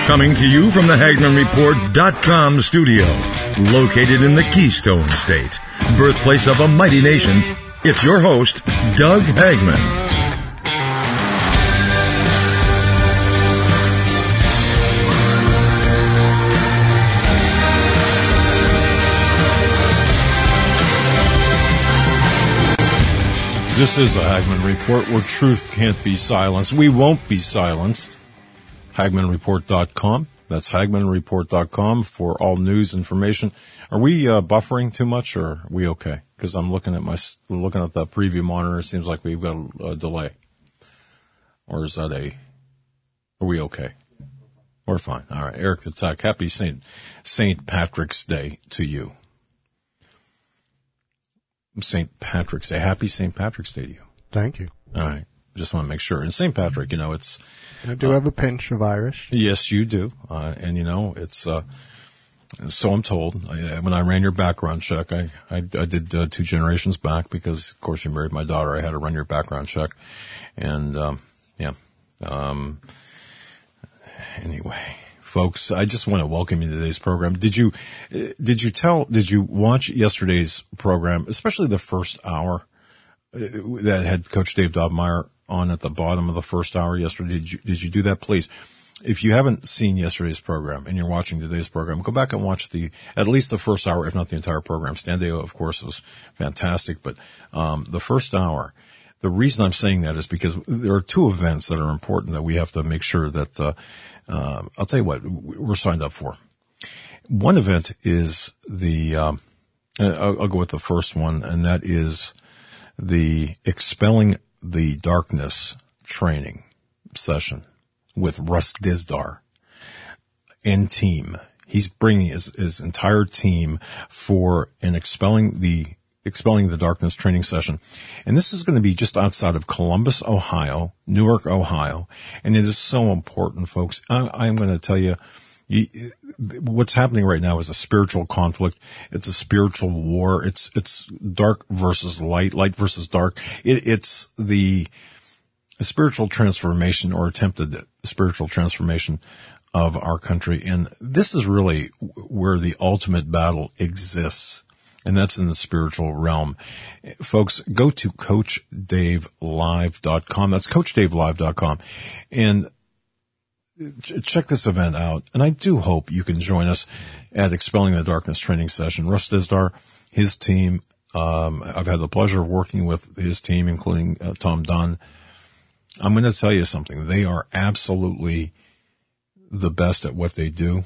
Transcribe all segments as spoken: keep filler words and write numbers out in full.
Coming to you from the Hagman Report dot com studio, located in the Keystone State, birthplace of a mighty nation, it's your host, Doug Hagman. This is the Hagman Report, where truth can't be silenced. We won't be silenced. Hagman Report dot com. That's Hagman Report dot com for all news information. Are we uh, buffering too much, or are we okay? Because I'm looking at my looking at the preview monitor. It seems like we've got a, a delay. Or is that a? Are we okay? We're fine. All right, Eric the Tech. Happy Saint Saint Patrick's Day to you. Saint Patrick's Day. Happy Saint Patrick's Day to you. Thank you. All right. Just want to make sure. And Saint Patrick, you know, it's... I do uh, have a pinch of Irish. Yes, you do. Uh, and, you know, it's... Uh, so I'm told. I, when I ran your background check, I, I, I did uh, two generations back because, of course, you married my daughter. I had to run your background check. And, um, yeah. Um, anyway... Folks, I just want to welcome you to today's program. Did you, did you tell, did you watch yesterday's program, especially the first hour that had Coach Dave Dobmeyer on at the bottom of the first hour yesterday? Did you, did you do that? Please. If you haven't seen yesterday's program and you're watching today's program, go back and watch the, at least the first hour, if not the entire program. Standeo, of course, was fantastic, but, um, the first hour, the reason I'm saying that is because there are two events that are important that we have to make sure that, uh, uh, I'll tell you what, we're signed up for. One event is the, um, I'll, I'll go with the first one, and that is the Expelling the Darkness training session with Russ Dizdar and team. He's bringing his, his entire team for an Expelling the Expelling the Darkness training session. And this is going to be just outside of Columbus, Ohio, Newark, Ohio. And it is so important, folks. I, I'm going to tell you, you, what's happening right now is a spiritual conflict. It's a spiritual war. It's, it's dark versus light, light versus dark. It, it's the spiritual transformation or attempted spiritual transformation of our country. And this is really where the ultimate battle exists. And that's in the spiritual realm. Folks, go to Coach Dave Live dot com. That's Coach Dave Live dot com. And check this event out. And I do hope you can join us at Expelling the Darkness training session. Russ Dizdar, his team, um, I've had the pleasure of working with his team, including uh, Tom Dunn. I'm going to tell you something. They are absolutely the best at what they do.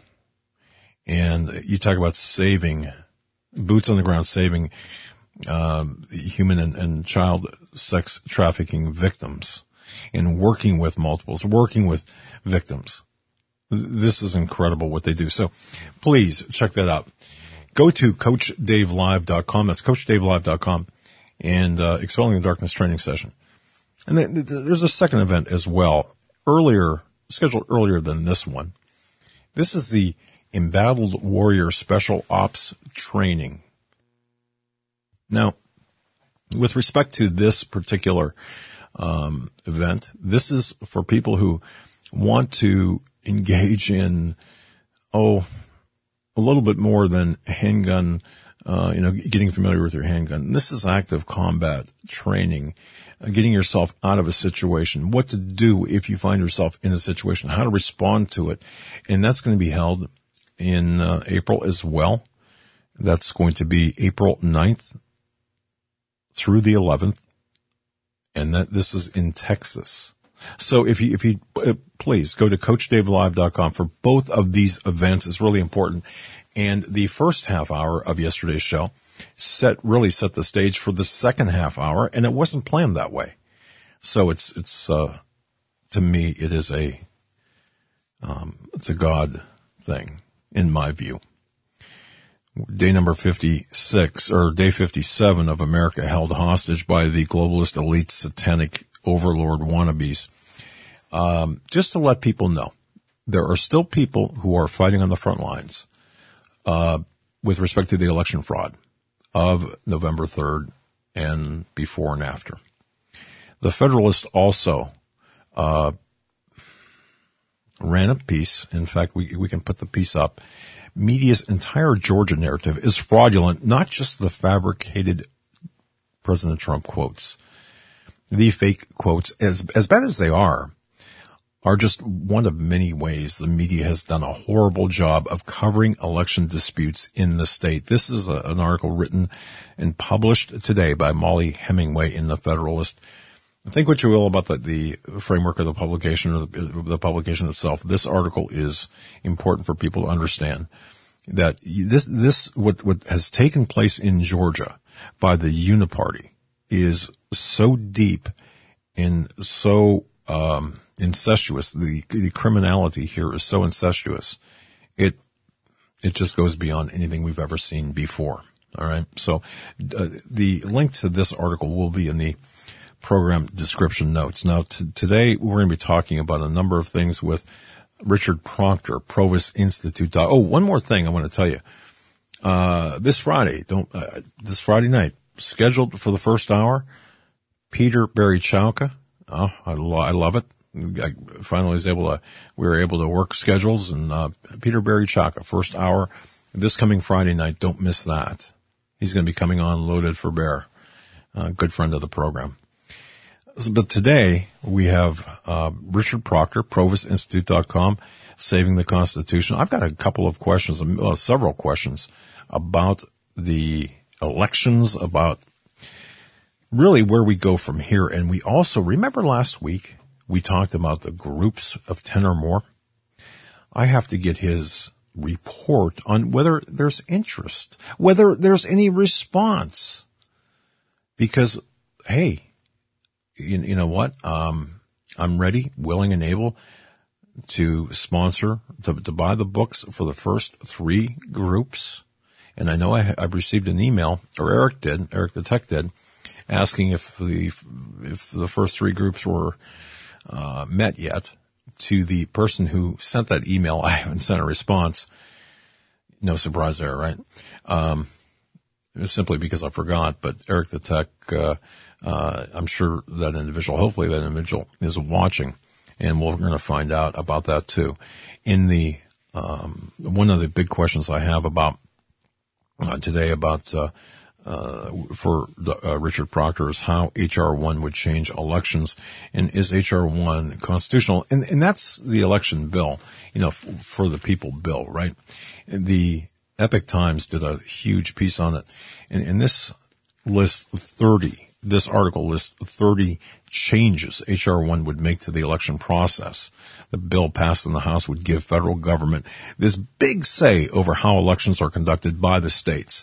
And you talk about saving boots on the ground, saving um, human and, and child sex trafficking victims and working with multiples, working with victims. This is incredible what they do. So please check that out. Go to Coach Dave Live dot com. That's Coach Dave Live dot com and uh, Expelling the Darkness training session. And then there's a second event as well, earlier, scheduled earlier than this one. This is the Embattled Warrior Special Ops Training. Now, with respect to this particular um, event, this is for people who want to engage in, oh, a little bit more than handgun, uh, you know, getting familiar with your handgun. This is active combat training, uh, getting yourself out of a situation, what to do if you find yourself in a situation, how to respond to it. And that's going to be held in uh, April as well. That's going to be April ninth through the eleventh. And that this is in Texas. So if you, if you, uh, please go to Coach Dave Live dot com for both of these events. It's really important. And the first half hour of yesterday's show set, really set the stage for the second half hour. And it wasn't planned that way. So it's, it's, uh, to me, it is a, um, it's a God thing, in my view. Day number fifty-six, or day fifty-seven of America held hostage by the globalist elite satanic overlord wannabes. Um, just to let people know, there are still people who are fighting on the front lines, uh, with respect to the election fraud of November third and before and after. The Federalist also, uh, ran a piece. In fact, we, we can put the piece up. Media's entire Georgia narrative is fraudulent, not just the fabricated President Trump quotes. The fake quotes, as, as bad as they are, are just one of many ways the media has done a horrible job of covering election disputes in the state. This is a, an article written and published today by Molly Hemingway in the Federalist. Think what you will about the, the framework of the publication or the, the publication itself. This article is important for people to understand that this, this, what, what has taken place in Georgia by the Uniparty is so deep and so, um, incestuous. The, the criminality here is so incestuous. It, it just goes beyond anything we've ever seen before. All right. So, uh, the link to this article will be in the program description notes. Now, t- today we're going to be talking about a number of things with Richard Proctor, Provis Institute. Oh, one more thing I want to tell you. Uh, this Friday, don't, uh, this Friday night, scheduled for the first hour, Peter Barichowka. Oh, I, lo- I love it. I finally was able to, we were able to work schedules and, uh, Peter Barichowka, first hour, this coming Friday night. Don't miss that. He's going to be coming on loaded for bear. Uh, good friend of the program. But today we have, uh, Richard Proctor, Provis Institute dot com, Saving the Constitution. I've got a couple of questions, uh, several questions about the elections, about really where we go from here. And we also, remember last week, we talked about the groups of ten or more. I have to get his report on whether there's interest, whether there's any response. Because, hey, you, you know what? Um, I'm ready, willing, and able to sponsor, to, to buy the books for the first three groups. And I know I, I've received an email, or Eric did, Eric the Tech did, asking if the, if the first three groups were Uh, met yet. To the person who sent that email, I haven't sent a response. No surprise there, right? Um, it was simply because I forgot, but Eric the Tech, uh, uh, I'm sure that individual, hopefully that individual is watching, and we're going to find out about that too. In the, um, one of the big questions I have about, uh, today about, uh, Uh, for the, uh, Richard Proctor is how H R one would change elections, and is H R one constitutional? And, and that's the election bill, you know, f- for the people bill, right? The Epic Times did a huge piece on it, and, and this lists thirty, this article lists thirty changes H R one would make to the election process. The bill passed in the House would give federal government this big say over how elections are conducted by the states.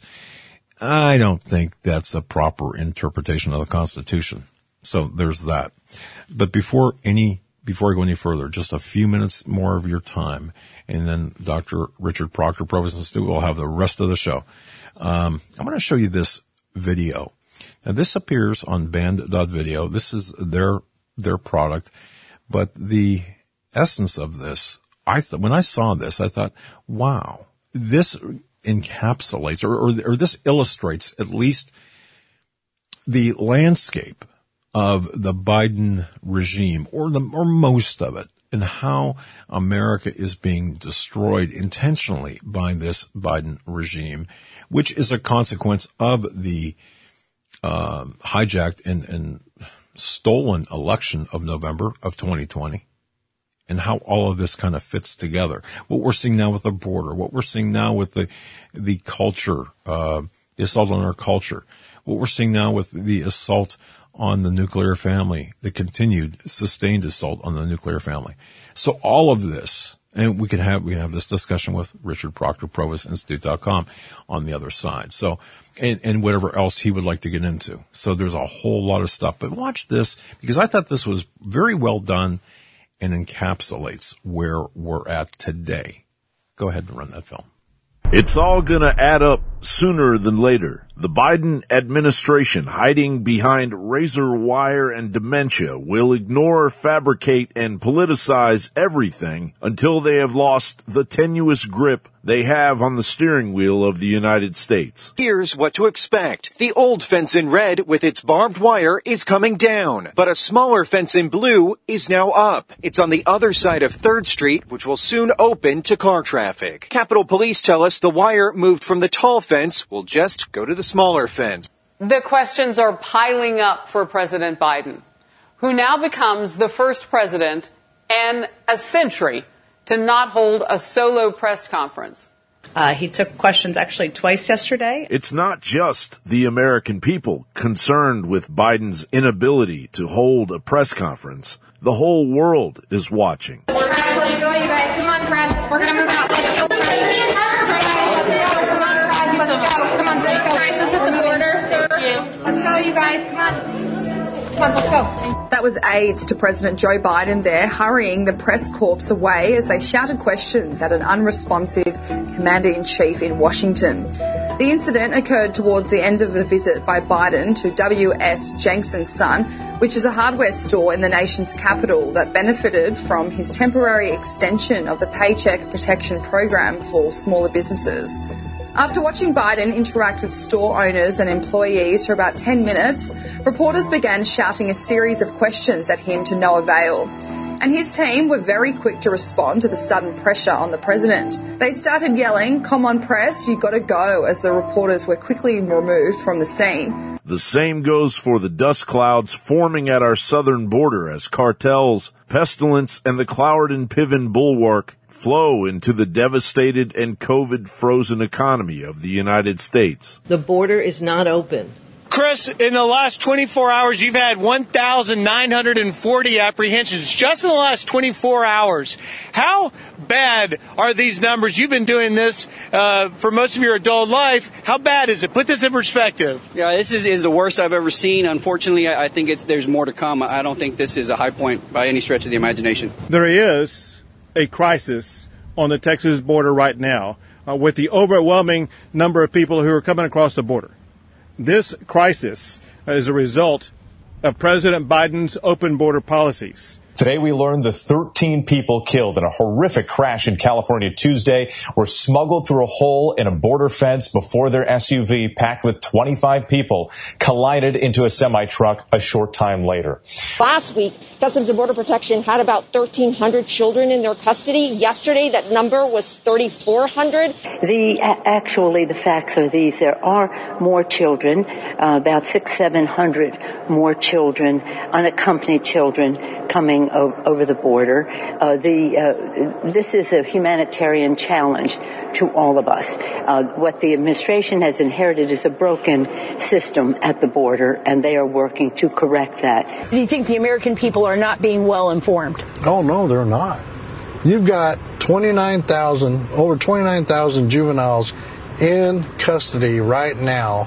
I don't think that's a proper interpretation of the Constitution. So there's that. But before any, before I go any further, just a few minutes more of your time, and then Doctor Richard Proctor, Provis Institute, will have the rest of the show. Um, I'm going to show you this video. Now, this appears on band dot video. This is their, their product. But the essence of this, I thought, when I saw this, I thought, wow, this encapsulates or, or, or this illustrates at least the landscape of the Biden regime, or the, or most of it, and how America is being destroyed intentionally by this Biden regime, which is a consequence of the, uh, hijacked and, and stolen election of November of twenty twenty. And how all of this kind of fits together. What we're seeing now with the border, what we're seeing now with the, the culture, uh, the assault on our culture, what we're seeing now with the assault on the nuclear family, the continued sustained assault on the nuclear family. So all of this, and we can have, we can have this discussion with Richard Proctor, Provis Institute dot com on the other side. So, and, and whatever else he would like to get into. So there's a whole lot of stuff, but watch this because I thought this was very well done and encapsulates where we're at today. Go ahead and run that film. It's all gonna add up sooner than later. The Biden administration, hiding behind razor wire and dementia, will ignore, fabricate, and politicize everything until they have lost the tenuous grip they have on the steering wheel of the United States. Here's what to expect. The old fence in red with its barbed wire is coming down, but a smaller fence in blue is now up. It's on the other side of third street, which will soon open to car traffic. Capitol Police tell us the wire moved from the tall fence will just go to the smaller fence. The questions are piling up for President Biden, who now becomes the first president in a century to not hold a solo press conference. Uh, he took questions actually twice yesterday. It's not just the American people concerned with Biden's inability to hold a press conference. The whole world is watching. Let's go, you guys. Come on, press. We're going to move out. Let's go. Let's go. Come on, press. Let's go. Come on, let's go. Crisis at the border, sir. Let's go, you guys. Come on. Come on, let's go. That was aides to President Joe Biden there, hurrying the press corps away as they shouted questions at an unresponsive commander-in-chief in Washington. The incident occurred towards the end of the visit by Biden to W S Jenks and Son, which is a hardware store in the nation's capital that benefited from his temporary extension of the Paycheck Protection Program for smaller businesses. After watching Biden interact with store owners and employees for about ten minutes, reporters began shouting a series of questions at him to no avail. And his team were very quick to respond to the sudden pressure on the president. They started yelling, "Come on, press, you gotta go," as the reporters were quickly removed from the scene. The same goes for the dust clouds forming at our southern border as cartels, pestilence, and the Cloward and Piven bulwark flow into the devastated and COVID-frozen economy of the United States. The border is not open. Chris, in the last twenty-four hours, you've had one thousand nine hundred forty apprehensions just in the last twenty-four hours. How bad are these numbers? You've been doing this uh, for most of your adult life. How bad is it? Put this in perspective. Yeah, this is, is the worst I've ever seen. Unfortunately, I, I think it's there's more to come. I don't think this is a high point by any stretch of the imagination. There is a crisis on the Texas border right now uh, with the overwhelming number of people who are coming across the border. This crisis is a result of President Biden's open border policies. Today we learned the thirteen people killed in a horrific crash in California Tuesday were smuggled through a hole in a border fence before their S U V packed with twenty-five people collided into a semi-truck a short time later. Last week, Customs and Border Protection had about thirteen hundred children in their custody. Yesterday, that number was thirty-four hundred. The actually, the facts are these. There are more children, uh, about six, seven hundred more children, unaccompanied children coming over the border. Uh, the uh, this is a humanitarian challenge to all of us. Uh, what the administration has inherited is a broken system at the border, and they are working to correct that. Do you think the American people are not being well informed? Oh, no, they're not. You've got twenty-nine thousand, over twenty-nine thousand juveniles in custody right now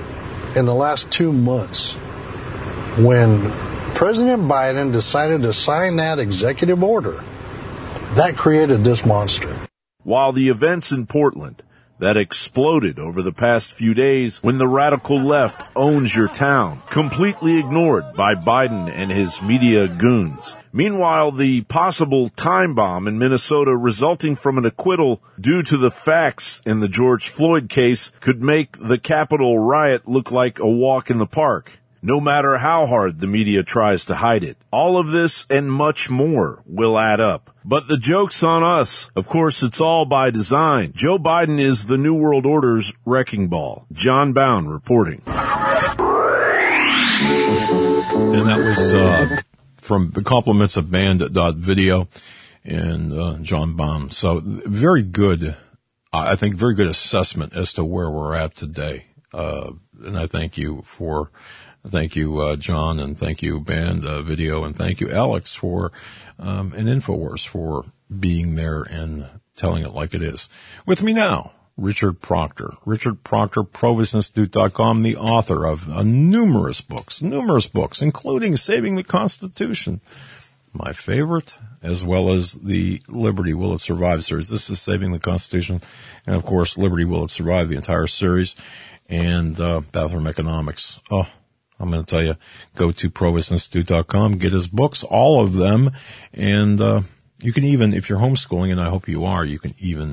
in the last two months when President Biden decided to sign that executive order. That created this monster. While the events in Portland that exploded over the past few days when the radical left owns your town, completely ignored by Biden and his media goons. Meanwhile, the possible time bomb in Minnesota resulting from an acquittal due to the facts in the George Floyd case could make the Capitol riot look like a walk in the park, no matter how hard the media tries to hide it. All of this and much more will add up. But the joke's on us. Of course, it's all by design. Joe Biden is the New World Order's wrecking ball. John Bound reporting. And that was uh, from the compliments of Band.video and uh, John Bound. So very good, I think very good assessment as to where we're at today. Uh, and I thank you for Thank you, uh, John, and thank you, Band uh, Video, and thank you, Alex, for um, and InfoWars for being there and telling it like it is. With me now, Richard Proctor. Richard Proctor, Provis Institute dot com, the author of uh, numerous books, numerous books, including Saving the Constitution, my favorite, as well as the Liberty Will It Survive series. This is Saving the Constitution, and of course, Liberty Will It Survive, the entire series, and uh, Bathroom Economics. Oh, I'm going to tell you, go to Provis Institute dot com, get his books, all of them, and uh, you can even, if you're homeschooling, and I hope you are, you can even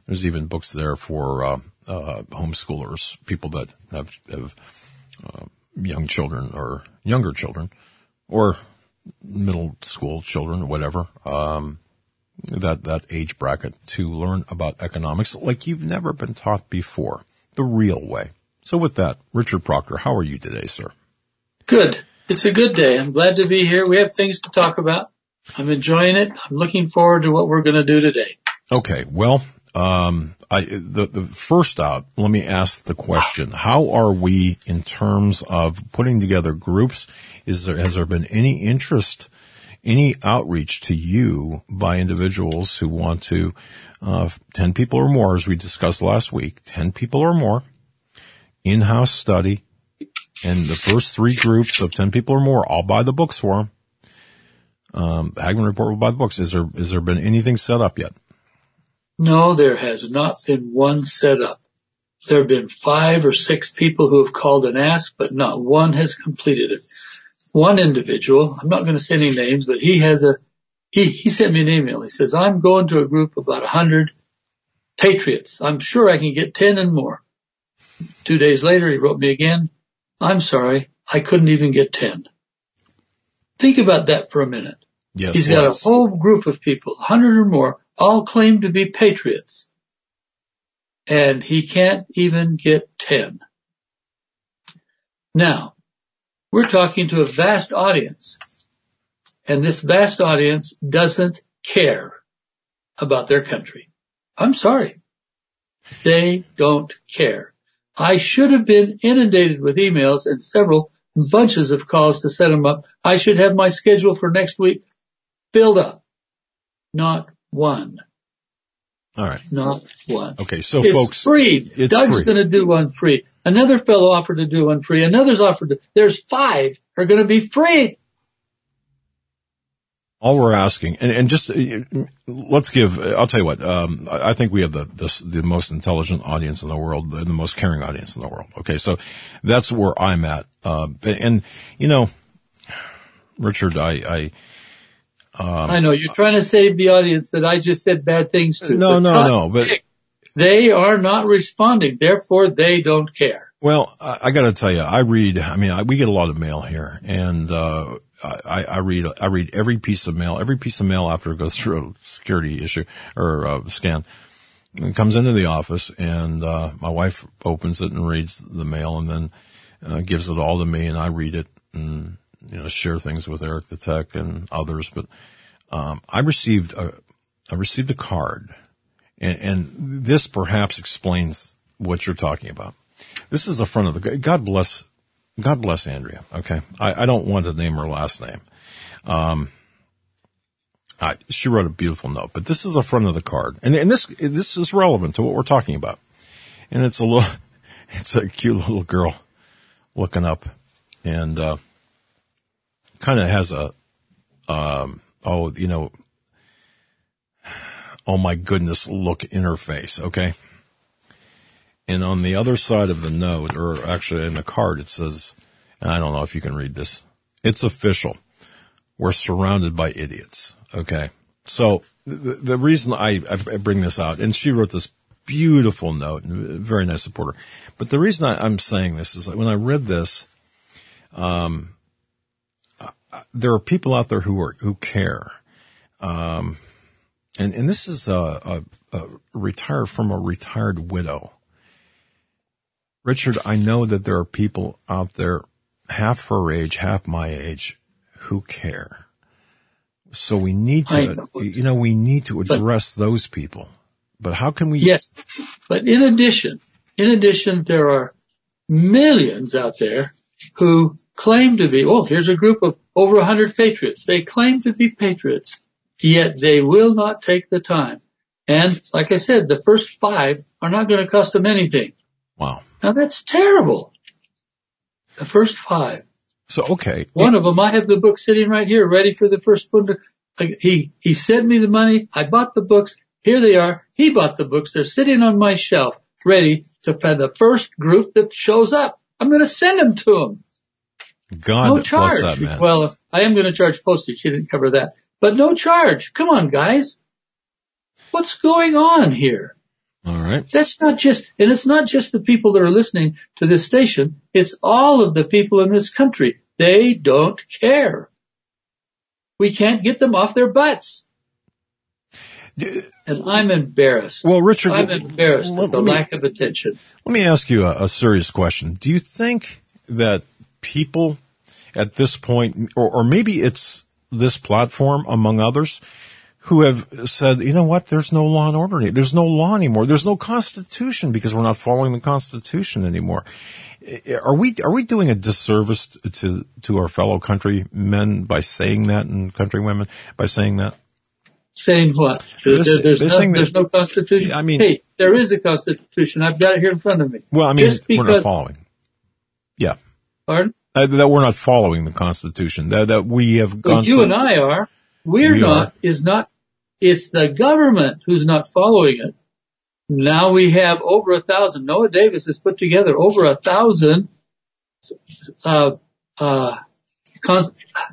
There's even books there for uh, uh, homeschoolers, people that have, have uh, young children or younger children or middle school children or whatever, um, that, that age bracket, to learn about economics like you've never been taught before, the real way. So with that, Richard Proctor, how are you today, sir? Good. It's a good day. I'm glad to be here. We have things to talk about. I'm enjoying it. I'm looking forward to what we're going to do today. Okay. Well, um, I, the, the first out, let me ask the question. How are we in terms of putting together groups? Is there, has there been any interest, any outreach to you by individuals who want to, uh, ten people or more, as we discussed last week, ten people or more, in-house study, and the first three groups of ten people or more, I'll buy the books for them. Um, Hagmann Report will buy the books. Is there, is there been anything set up yet? No, there has not been one set up. There have been five or six people who have called and asked, but not one has completed it. One individual, I'm not going to say any names, but he has a, he, he sent me an email. He says, I'm going to a group of about a hundred patriots. I'm sure I can get ten and more. Two days later, he wrote me again. I'm sorry, I couldn't even get ten. Think about that for a minute. Yes, He's got yes. a whole group of people, a hundred or more, all claim to be patriots. And he can't even get ten. Now, we're talking to a vast audience. And this vast audience doesn't care about their country. I'm sorry. They don't care. I should have been inundated with emails and several bunches of calls to set them up. I should have my schedule for next week filled up. Not one. All right. Not one. Okay, so it's folks, free. it's Doug's free. going to do one free. Another fellow offered to do one free. Another's offered to. There's five are going to be free. All we're asking, and, and just uh, let's give. I'll tell you what. Um, I, I think we have the, the the most intelligent audience in the world, the, the most caring audience in the world. Okay, so that's where I'm at. Uh, and you know, Richard, I. I Um, I know you're trying to save the audience that I just said bad things to. No, no, no, but they are not responding. Therefore, they don't care. Well, I, I got to tell you, I read. I mean, I, we get a lot of mail here, and uh, I, I read. I read every piece of mail. Every piece of mail after it goes through a security issue or uh, scan, it comes into the office, and uh, my wife opens it and reads the mail, and then uh, gives it all to me, and I read it and, you know, share things with Eric the Tech and others. But um, I received a, I received a card, and, and this perhaps explains what you're talking about. This is the front of the. God bless, God bless Andrea. Okay, I, I don't want to name her last name. Um, I, she wrote a beautiful note, but this is the front of the card, and, and this this is relevant to what we're talking about. And it's a little, it's a cute little girl looking up, and. uh kind of has a, um, oh, you know, oh my goodness, look in her face. Okay. And on the other side of the note, or actually in the card, it says, and I don't know if you can read this. It's official. We're surrounded by idiots. Okay. So the, the reason I, I bring this out, and she wrote this beautiful note, and a very nice supporter. But the reason I, I'm saying this is that when I read this, um, there are people out there who are, who care. Um, and, and this is a, a, a retired from a retired widow. Richard, I know that there are people out there half her age, half my age, who care. So we need to, know, you know, we need to address but, those people. But how can we? Yes. But in addition, in addition, there are millions out there who claim to be, oh, here's a group of over a hundred patriots. They claim to be patriots, yet they will not take the time. And like I said, the first five are not going to cost them anything. Wow. Now that's terrible. The first five. So, okay. One it, of them, I have the book sitting right here, ready for the first one to, he, he sent me the money. I bought the books. Here they are. He bought the books. They're sitting on my shelf, ready to find the first group that shows up. I'm going to send them to him. God no charge. Bless that man. Well, I am going to charge postage. He didn't cover that. But no charge. Come on, guys. What's going on here? All right. That's not just, and it's not just the people that are listening to this station. It's all of the people in this country. They don't care. We can't get them off their butts. And I'm embarrassed. Well, Richard, I'm embarrassed let, at the let me, lack of attention. Let me ask you a, a serious question. Do you think that people at this point, or, or maybe it's this platform among others, who have said, you know what, there's no law and order. There's no law anymore. There's no Constitution because we're not following the Constitution anymore. Are we, are we doing a disservice to, to our fellow countrymen by saying that, and countrywomen by saying that? Saying what? There's, This- there's, this no, thing that- there's no Constitution? I mean- hey, there is a Constitution. I've got it here in front of me. Well, I mean, Just we're not because, following. Yeah. pardon? Uh, that we're not following the Constitution. That, that we have Well, gone you so- and I are. We're We not, are. is not, it's the government who's not following it. Now we have over a thousand. Noah Davis has put together over a thousand, uh, uh, con-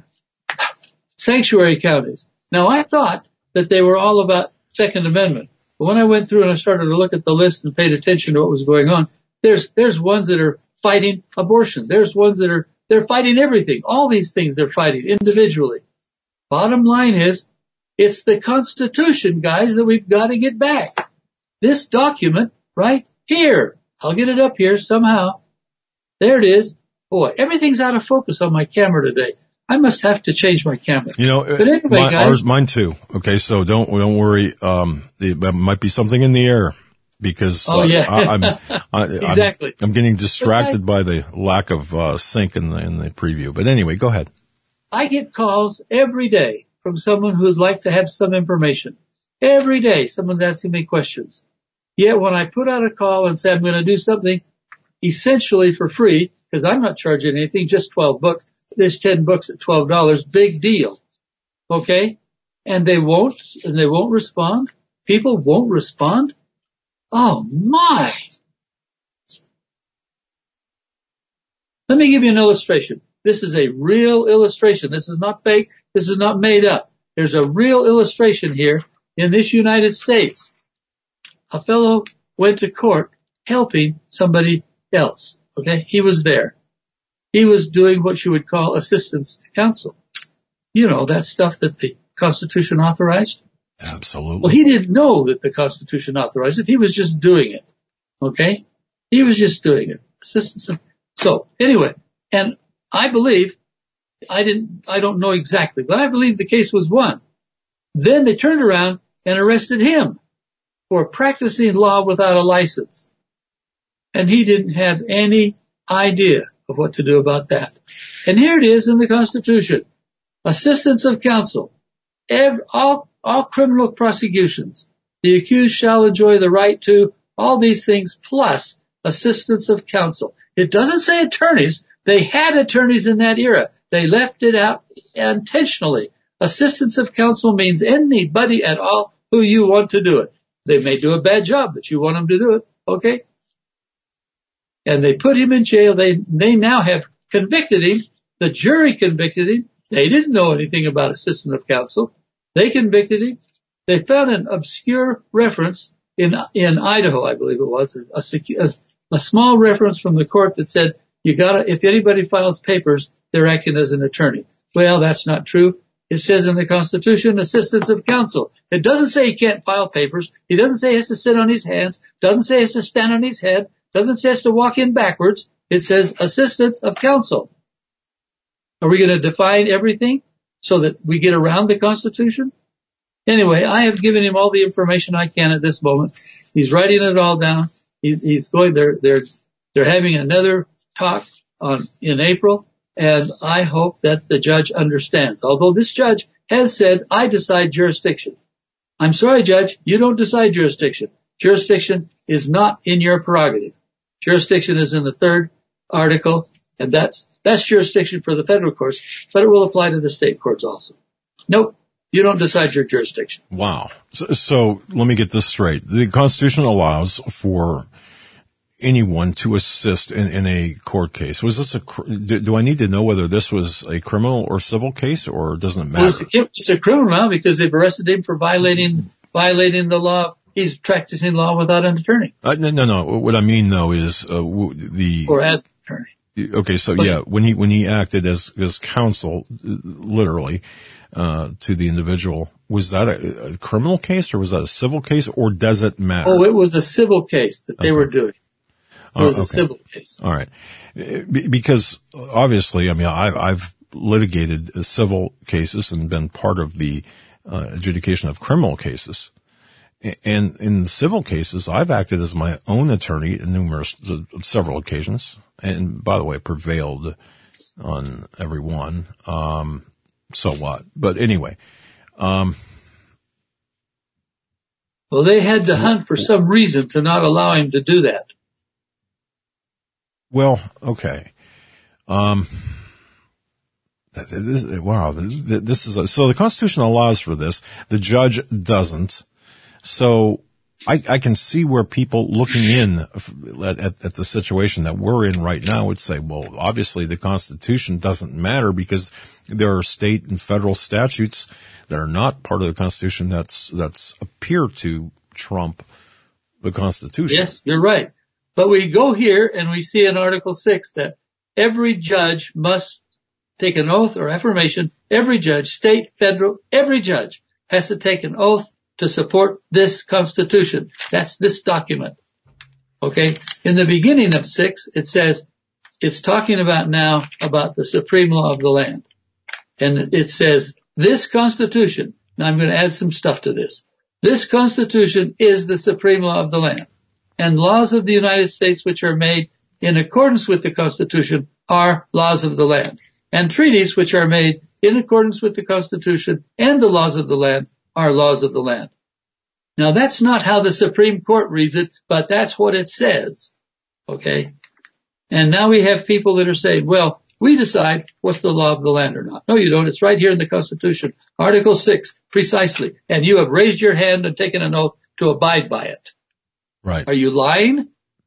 sanctuary counties. Now I thought that they were all about Second Amendment. But when I went through and I started to look at the list and paid attention to what was going on, there's, there's ones that are fighting abortion. There's ones that are, they're fighting everything. All these things they're fighting individually. Bottom line is, it's the Constitution, guys, that we've got to get back. This document right here. I'll get it up here somehow. There it is. Boy, everything's out of focus on my camera today. I must have to change my camera. You know, but anyway, my, guys, ours, mine too. Okay, so don't don't worry. Um, there might be something in the air because Oh, uh, yeah. I, I'm I, Exactly. I'm, I'm getting distracted by the lack of uh, sync in the in the preview. But anyway, go ahead. I get calls every day from someone who'd like to have some information. Every day, someone's asking me questions. Yet when I put out a call and say I'm going to do something essentially for free, because I'm not charging anything, just twelve books. There's ten books at twelve dollars. Big deal. Okay? And they won't, and they won't respond. People won't respond. Oh my. Let me give you an illustration. This is a real illustration. This is not fake. This is not made up. There's a real illustration here in this United States. A fellow went to court helping somebody else. Okay? He was there. He was doing what you would call assistance to counsel. You know, that stuff that the Constitution authorized. Absolutely. Well, he didn't know that the Constitution authorized it. He was just doing it. Okay? He was just doing it. Assistance. Of, so anyway, and I believe, I didn't, I don't know exactly, but I believe the case was won. Then they turned around and arrested him for practicing law without a license. And he didn't have any idea of what to do about that. And here it is in the Constitution. Assistance of counsel. Every, all, all criminal prosecutions. The accused shall enjoy the right to all these things plus assistance of counsel. It doesn't say attorneys. They had attorneys in that era. They left it out intentionally. Assistance of counsel means anybody at all who you want to do it. They may do a bad job, but you want them to do it. Okay? And they put him in jail. They, they now have convicted him. The jury convicted him. They didn't know anything about assistance of counsel. They convicted him. They found an obscure reference in, in Idaho, I believe it was, a, a, a small reference from the court that said, you gotta, if anybody files papers, they're acting as an attorney. Well, that's not true. It says in the Constitution, assistance of counsel. It doesn't say he can't file papers. He doesn't say he has to sit on his hands. Doesn't say he has to stand on his head. Doesn't say he has to walk in backwards. It says assistance of counsel. Are we going to define everything so that we get around the Constitution? Anyway, I have given him all the information I can at this moment. He's writing it all down. He's, he's going, they're, they're, they're having another talk on, in April. And I hope that the judge understands. Although this judge has said, I decide jurisdiction. I'm sorry, Judge, you don't decide jurisdiction. Jurisdiction is not in your prerogative. Jurisdiction is in the third article, and that's, that's jurisdiction for the federal courts, but it will apply to the state courts also. Nope, you don't decide your jurisdiction. Wow. So, so let me get this straight. The Constitution allows for anyone to assist in, in a court case. Was this a, do, do I need to know whether this was a criminal or civil case, or doesn't it matter? Well, it's, a, it's a criminal now because they've arrested him for violating, violating the law he's practicing law without an attorney. Uh, no, no, no. What I mean though is uh, the or as an attorney. Okay, so okay. yeah, when he when he acted as as counsel, literally uh, to the individual, was that a, a criminal case or was that a civil case, or does it matter? Oh, it was a civil case that they okay. were doing. It was oh, okay. a civil case. All right, because obviously, I mean, I've, I've litigated civil cases and been part of the uh, adjudication of criminal cases. And in civil cases, I've acted as my own attorney in numerous, several occasions. And by the way, prevailed on every one. Um, so what? But anyway, um, well, they had to hunt for some reason to not allow him to do that. Well, okay. Um, this, wow, this, this is, a, so the Constitution allows for this. The judge doesn't. So I, I can see where people looking in at, at, at the situation that we're in right now would say, well, obviously the Constitution doesn't matter because there are state and federal statutes that are not part of the Constitution that's, that's appear to trump the Constitution. Yes, you're right. But we go here and we see in Article six that every judge must take an oath or affirmation. Every judge, state, federal, every judge has to take an oath to support this Constitution. That's this document. Okay? In the beginning of six, it says, it's talking about now about the supreme law of the land. And it says, this Constitution, now I'm going to add some stuff to this. This Constitution is the supreme law of the land. And laws of the United States which are made in accordance with the Constitution are laws of the land. And treaties which are made in accordance with the Constitution and the laws of the land are laws of the land. Now that's not how the Supreme Court reads it, but that's what it says. Okay? And now we have people that are saying, well, we decide what's the law of the land or not. No, you don't. It's right here in the Constitution. Article six, precisely. And you have raised your hand and taken an oath to abide by it. Right. Are you lying?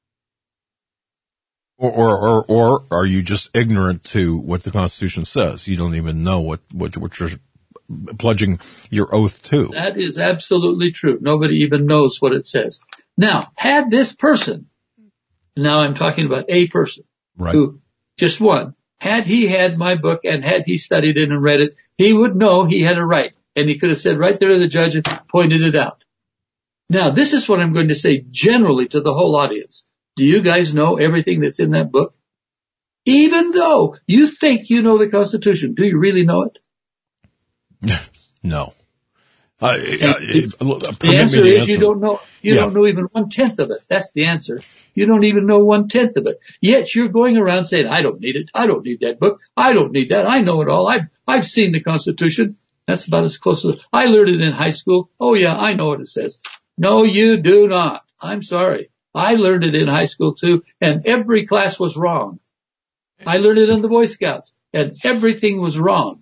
Or, or, or, or are you just ignorant to what the Constitution says? You don't even know what, what, what you're pledging your oath to. That is absolutely true. Nobody even knows what it says. Now, had this person, now I'm talking about a person, right, who, just one, had he had my book and had he studied it and read it, he would know he had a right. And he could have said right there to the judge and pointed it out. Now, this is what I'm going to say generally to the whole audience. Do you guys know everything that's in that book? Even though you think you know the Constitution, do you really know it? No. Uh, uh, the answer is answer. you don't know. You yeah. don't know even one tenth of it. That's the answer. You don't even know one tenth of it. Yet you're going around saying, "I don't need it. I don't need that book. I don't need that. I know it all. I've I've seen the Constitution." That's about as close as I learned it in high school. Oh yeah, I know what it says. No, you do not. I'm sorry. I learned it in high school too, and every class was wrong. I learned it in the Boy Scouts, and everything was wrong.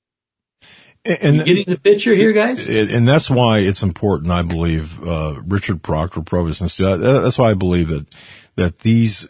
And you getting the picture here, guys? And that's why it's important, I believe, uh, Richard Proctor, Provost Institute, that's why I believe that, that these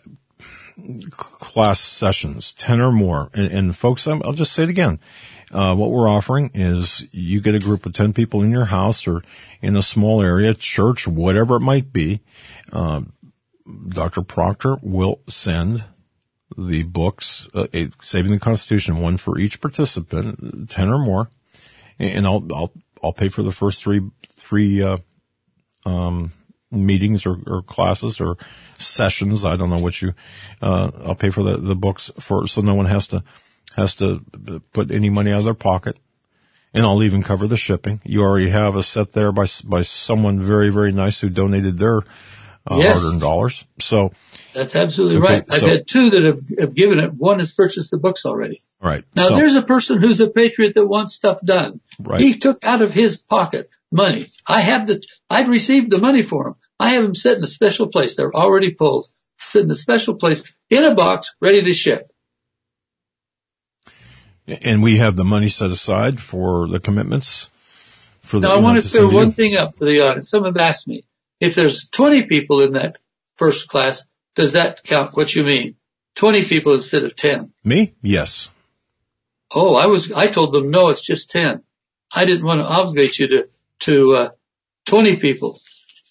class sessions, ten or more, and, and folks, I'll just say it again, uh, what we're offering is you get a group of ten people in your house or in a small area, church, whatever it might be. Um, Doctor Proctor will send the books, uh, Saving the Constitution, one for each participant, ten or more. And I'll, I'll, I'll pay for the first three, three, uh, um, meetings or, or classes or sessions. I don't know what you, uh, I'll pay for the, the books for, so no one has to, has to put any money out of their pocket. And I'll even cover the shipping. You already have a set there by, by someone very, very nice who donated their, uh, yes. hard-earned dollars. So. That's absolutely okay, right. I've so, had two that have, have given it. One has purchased the books already. Right. Now so, there's a person who's a patriot that wants stuff done. Right. He took out of his pocket money. I have the, I've received the money for him. I have them set in a special place. They're already pulled. Sit in a special place in a box ready to ship. And we have the money set aside for the commitments. For the, now I want know, to to clear one thing up for the audience. Someone asked me, if there's twenty people in that first class, does that count what you mean? twenty people instead of ten. Me? Yes. Oh, I was, I told them, no, it's just ten. I didn't want to obligate you to, to, uh, twenty people.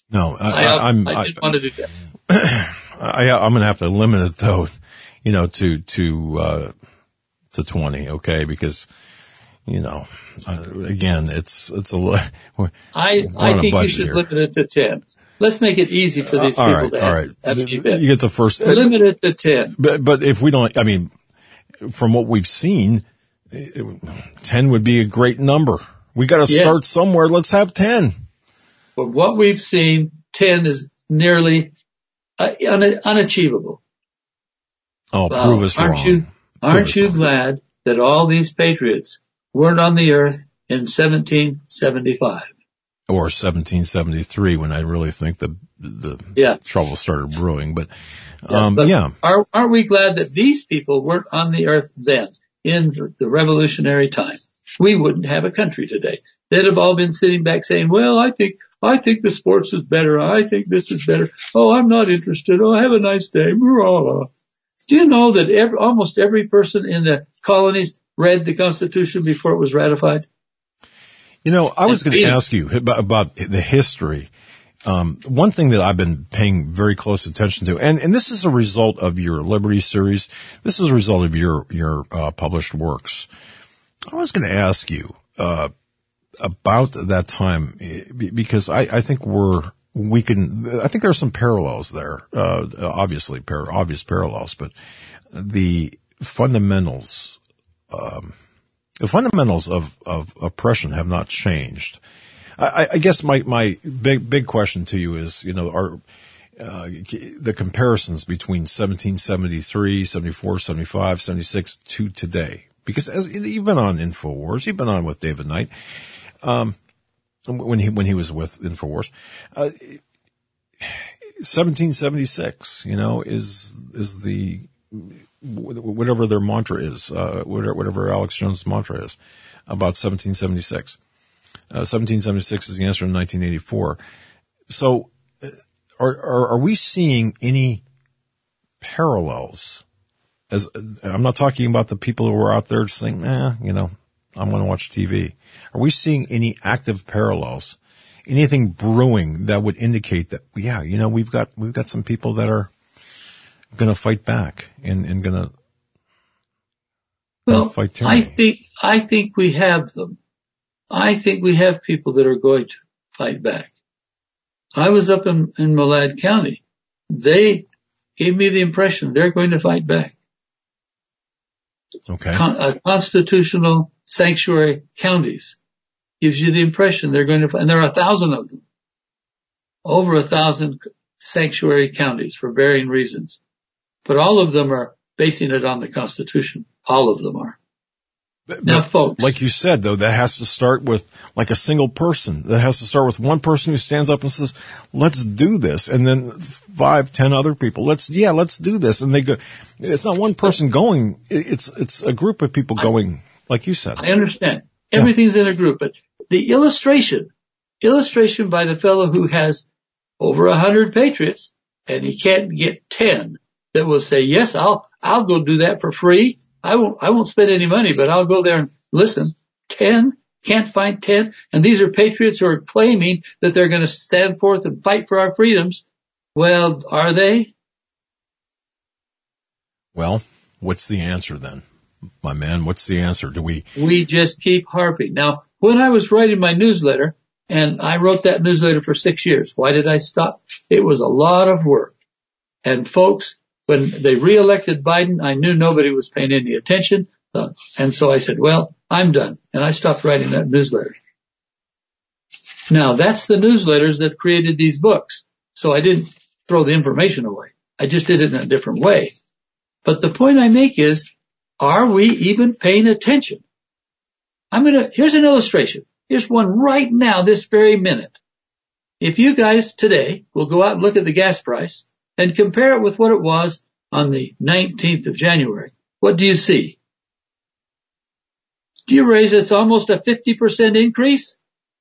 No, I, I, I, I'm, I didn't I, want to do that. I, I'm going to have to limit it though, you know, to, to, uh, to twenty. Okay. Because, you know, uh, again, it's, it's a, we're, I, we're I on a think you budget should here. limit it to ten. Let's make it easy for these Uh, all people right, to all have, right. have the event. You get the first, Limit it to ten. but, but if we don't, I mean, from what we've seen, it, ten would be a great number. We got to Yes. start somewhere. Let's have ten. From what we've seen, ten is nearly uh, un- unachievable. Oh, Wow. prove us aren't wrong. You, Prove aren't us you wrong. glad that all these patriots weren't on the earth in seventeen seventy-five? Or seventeen seventy-three, when I really think the the Yeah. trouble started brewing. But, Yeah, um, but yeah. Are, aren't we glad that these people weren't on the earth then, in the, the revolutionary time? We wouldn't have a country today. They'd have all been sitting back saying, well, I think, I think the sports is better. I think this is better. Oh, I'm not interested. Oh, have a nice day. Do you know that every, almost every person in the colonies read the Constitution before it was ratified? You know, I was And going to Peter- ask you about, about the history. Um, one thing that I've been paying very close attention to, and, and this is a result of your Liberty series. This is a result of your, your, uh, published works. I was going to ask you, uh, about that time, because I, I think we're, we can, I think there are some parallels there, uh, obviously, par- obvious parallels, but the fundamentals, um, the fundamentals of, of oppression have not changed. I, I guess my, my big, big question to you is, you know, are, uh, the comparisons between seventeen seventy-three, seventy-four, seventy-five, seventy-six to today. Because as you've been on InfoWars, you've been on with David Knight, um, when he, when he was with InfoWars, uh, seventeen seventy-six, you know, is, is the, whatever their mantra is, uh, whatever, whatever Alex Jones' mantra is about seventeen seventy-six. Uh, seventeen seventy-six is the answer in nineteen eighty-four. So, are, are, are we seeing any parallels? As I'm not talking about the people who are out there just saying, eh, you know, I'm going to watch T V. Are we seeing any active parallels? Anything brewing that would indicate that, yeah, you know, we've got, we've got some people that are going to fight back and, and going to Well, fight tyranny. I think, I think we have them. I think we have people that are going to fight back. I was up in, in Malad County. They gave me the impression they're going to fight back. Okay. Con- uh, constitutional sanctuary counties gives you the impression they're going to fight, and there are a thousand of them. Over a thousand sanctuary counties for varying reasons. But all of them are basing it on the Constitution. All of them are. But, Now, but folks, like you said, though, that has to start with like a single person. That has to start with one person who stands up and says, let's do this. And then five, ten other people. Let's, yeah, let's do this. And they go, it's not one person going. It's, it's a group of people going, like you said. I understand. Everything's in a group, but the illustration, illustration by the fellow who has over a hundred patriots and he can't get ten that will say, yes, I'll, I'll go do that for free. I won't, I won't spend any money, but I'll go there and listen. ten, can't find ten. And these are patriots who are claiming that they're going to stand forth and fight for our freedoms. Well, are they? Well, what's the answer then? My man, what's the answer? Do we? We just keep harping. Now, when I was writing my newsletter, and I wrote that newsletter for six years, why did I stop? It was a lot of work. And folks, when they reelected Biden, I knew nobody was paying any attention. Uh, and so I said, well, I'm done. And I stopped writing that newsletter. Now, that's the newsletters that created these books. So I didn't throw the information away. I just did it in a different way. But the point I make is, are we even paying attention? I'm going to, here's an illustration. Here's one right now, this very minute. If you guys today will go out and look at the gas price and compare it with what it was on the nineteenth of January, what do you see? Do you raise it's almost a fifty percent increase?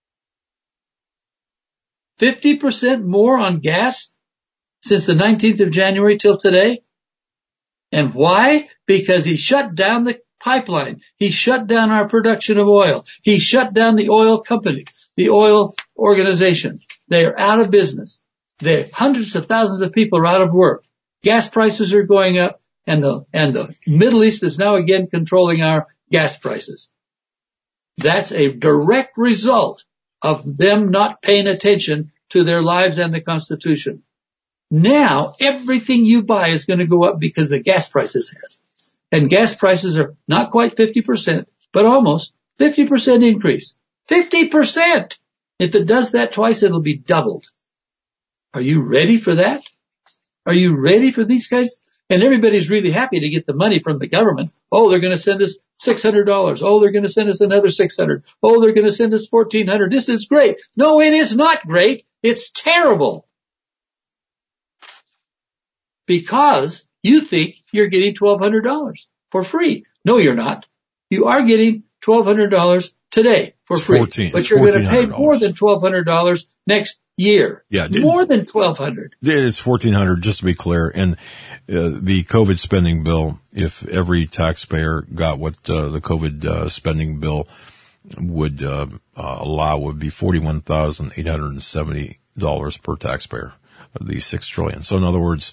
fifty percent more on gas since the nineteenth of January till today? And why? Because he shut down the pipeline. He shut down our production of oil. He shut down the oil company, the oil organization. They are out of business. They, hundreds of thousands of people are out of work. Gas prices are going up, and the, and the Middle East is now again controlling our gas prices. That's a direct result of them not paying attention to their lives and the Constitution. Now, everything you buy is going to go up because the gas prices has. And gas prices are not quite fifty percent, but almost fifty percent increase. fifty percent! If it does that twice, it'll be doubled. Are you ready for that? Are you ready for these guys? And everybody's really happy to get the money from the government. Oh, they're going to send us six hundred dollars. Oh, they're going to send us another six hundred dollars. Oh, they're going to send us fourteen hundred dollars. This is great. No, it is not great. It's terrible. Because you think you're getting twelve hundred dollars for free. No, you're not. You are getting twelve hundred dollars today for it's free. fourteen, but you're going to pay more than twelve hundred dollars next year. Yeah, more than twelve hundred dollars. It's fourteen hundred dollars, just to be clear. And uh, the COVID spending bill, if every taxpayer got what uh, the COVID uh, spending bill would uh, uh, allow, would be forty-one thousand eight hundred seventy dollars per taxpayer, the six trillion dollars. So in other words,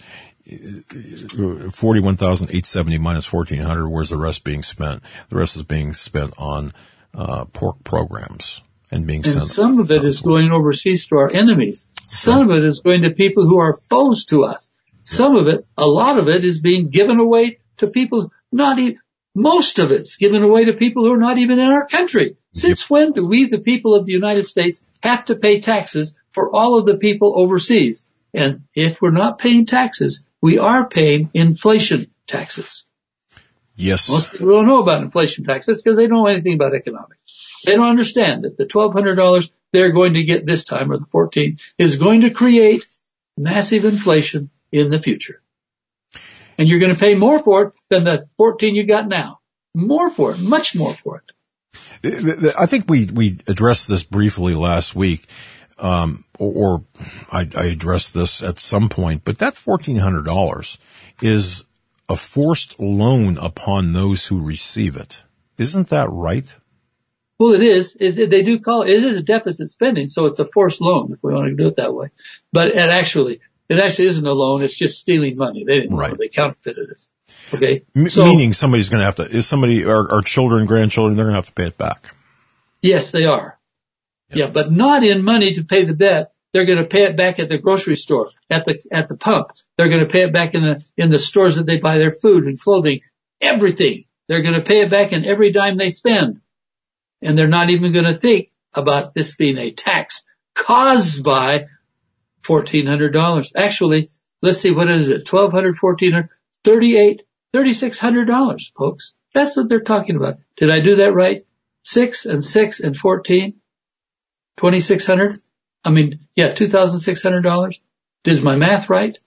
forty-one thousand eight hundred seventy minus fourteen hundred, where's the rest being spent? The rest is being spent on uh pork programs and being sent. And some of it is going overseas to our enemies. Some of it is going to people who are foes to us. Some of it, a lot of it is being given away to people not even, most of it's given away to people who are not even in our country. Since yep. when do we, the people of the United States, have to pay taxes for all of the people overseas? And if we're not paying taxes, we are paying inflation taxes. Yes. Most people don't know about inflation taxes because they don't know anything about economics. They don't understand that the twelve hundred dollars they're going to get this time, or the fourteen, is going to create massive inflation in the future. And you're going to pay more for it than the fourteen you got now. More for it, much more for it. I think we, we addressed this briefly last week. Um, or, or I, I addressed this at some point, but that fourteen hundred dollars is a forced loan upon those who receive it. Isn't that right? Well, it is. It, they do call it, it is a deficit spending, so it's a forced loan if we want to do it that way. But it actually, it actually isn't a loan, it's just stealing money. They didn't right. know, they counterfeited it. Okay? M- so, meaning somebody's gonna have to, is somebody, our, our children, grandchildren, they're gonna have to pay it back. Yes, they are. Yeah, but not in money to pay the debt. They're going to pay it back at the grocery store, at the at the pump. They're going to pay it back in the in the stores that they buy their food and clothing, everything. They're going to pay it back in every dime they spend. And they're not even going to think about this being a tax caused by fourteen hundred dollars. Actually, let's see, what is it? twelve hundred dollars, fourteen hundred dollars, thirty-eight, thirty-six hundred dollars, folks. That's what they're talking about. Did I do that right? Six and six and fourteen? twenty-six hundred? I mean, yeah, two thousand six hundred dollars. Is my math right?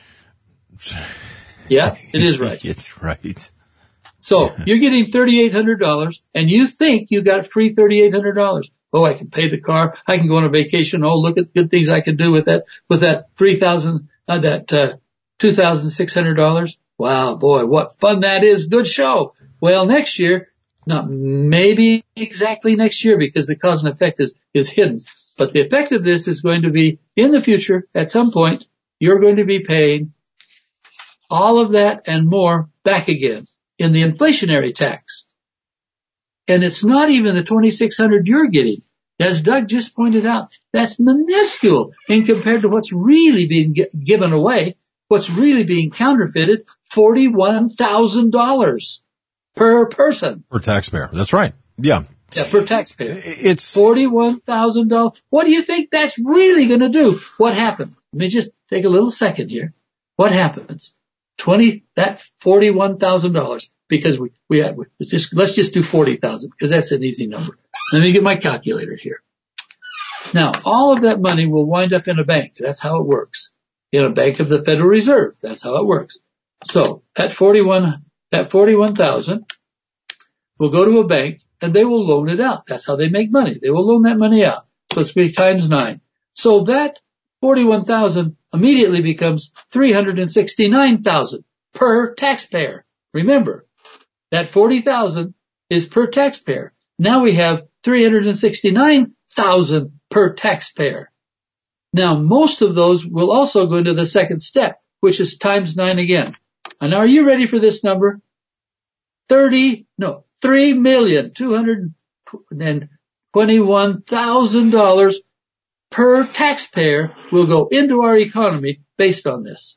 Yeah, it is right. It's right. So you're getting thirty-eight hundred dollars and you think you got free thirty-eight hundred dollars. Oh, I can pay the car. I can go on a vacation. Oh, look at good things I can do with that, with that three thousand, uh, that, uh, two thousand six hundred dollars. Wow, boy, what fun that is. Good show. Well, next year, not maybe exactly next year because the cause and effect is, is hidden. But the effect of this is going to be in the future, at some point, you're going to be paying all of that and more back again in the inflationary tax. And it's not even the twenty-six hundred you're getting. As Doug just pointed out, that's minuscule in compared to what's really being given away, what's really being counterfeited, forty-one thousand dollars per person. Per taxpayer. That's right. Yeah. Yeah, per taxpayer. It's forty-one thousand dollars. What do you think that's really going to do? What happens? Let me just take a little second here. What happens? twenty, that forty-one thousand dollars, because we, we had, we just, let's just do forty thousand because that's an easy number. Let me get my calculator here. Now, all of that money will wind up in a bank. That's how it works. In a bank of the Federal Reserve. That's how it works. So, that forty-one, that forty-one thousand will go to a bank and they will loan it out. That's how they make money. They will loan that money out. So it's be times nine. So that forty-one thousand immediately becomes three hundred sixty-nine thousand per taxpayer. Remember, that forty thousand is per taxpayer. Now we have three hundred sixty-nine thousand per taxpayer. Now, most of those will also go into the second step, which is times nine again. And are you ready for this number? Thirty, no, three million two hundred and twenty-one thousand dollars per taxpayer will go into our economy based on this.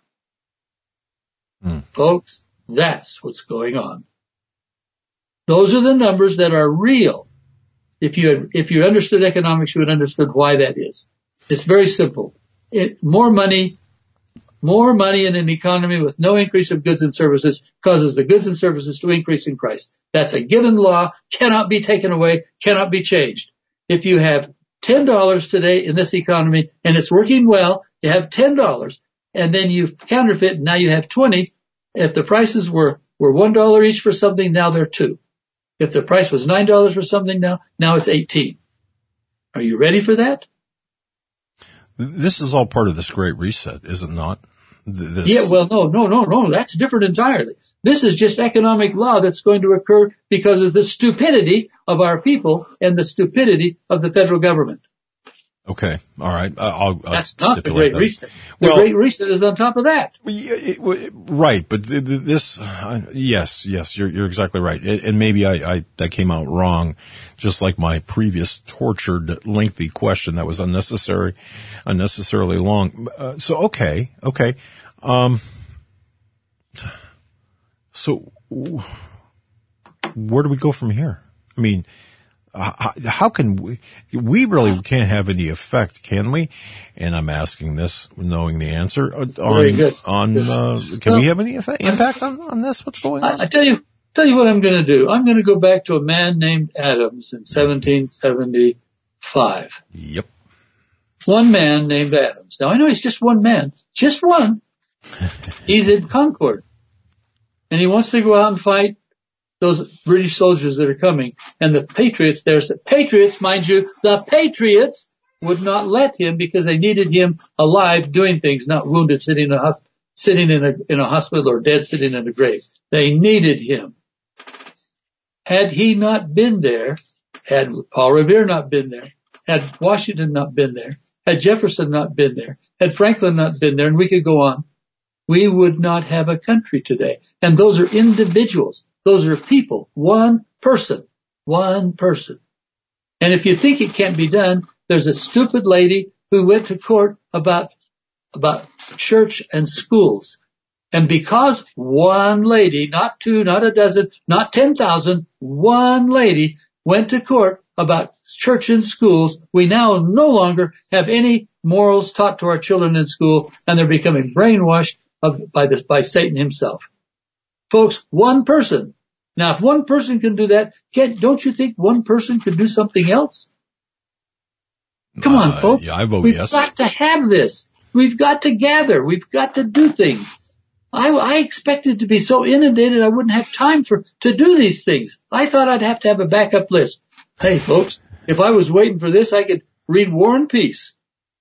Hmm. Folks, that's what's going on. Those are the numbers that are real. If you had, if you understood economics, you would understood why that is. It's very simple. It, more money, more money in an economy with no increase of goods and services causes the goods and services to increase in price. That's a given law, cannot be taken away, cannot be changed. If you have ten dollars today in this economy and it's working well, you have ten dollars, and then you counterfeit, and now you have twenty. If the prices were, were one dollar each for something, now they're two. If the price was nine dollars for something now, now it's eighteen. Are you ready for that? This is all part of this great reset, is it not? This... Yeah, well, no, no, no, no. That's different entirely. This is just economic law that's going to occur because of the stupidity of our people and the stupidity of the federal government. Okay. All right. Uh, I'll, I'll That's not the Great that. Reset. The well, Great Reset is on top of that. Right. But th- th- this, uh, yes, yes, you're, you're exactly right. And, and maybe I, I, that came out wrong, just like my previous tortured, lengthy question that was unnecessary, unnecessarily long. Uh, so, okay. Okay. Um, so where do we go from here? I mean, How, how can we, we really can't have any effect, can we? And I'm asking this knowing the answer on, Very good. on, uh, can well, we have any effect, impact on, on this? What's going on? I, I tell you, tell you what I'm going to do. I'm going to go back to a man named Adams in seventeen seventy-five. Yep. One man named Adams. Now I know he's just one man, just one. He's in Concord and he wants to go out and fight those British soldiers that are coming. And the Patriots, there's the Patriots, mind you, the Patriots would not let him because they needed him alive doing things, not wounded sitting in a, sitting in a, in a hospital or dead sitting in a grave. They needed him. Had he not been there, had Paul Revere not been there, had Washington not been there, had Jefferson not been there, had Franklin not been there, and we could go on, we would not have a country today. And those are individuals. Those are people, one person, one person. And if you think it can't be done, there's a stupid lady who went to court about, about church and schools. And because one lady, not two, not a dozen, not ten thousand, one lady went to court about church and schools, we now no longer have any morals taught to our children in school, and they're becoming brainwashed by the, by Satan himself. Folks, one person. Now, if one person can do that, can't, don't you think one person could do something else? Come on, uh, folks. Yeah, I vote We've yes. got to have this. We've got to gather. We've got to do things. I, I expected to be so inundated I wouldn't have time for to do these things. I thought I'd have to have a backup list. Hey, folks, if I was waiting for this, I could read War and Peace.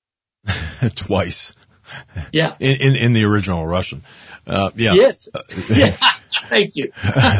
Twice. Yeah. In, in, in the original Russian. Uh, yeah. Yes. Yeah. Thank you.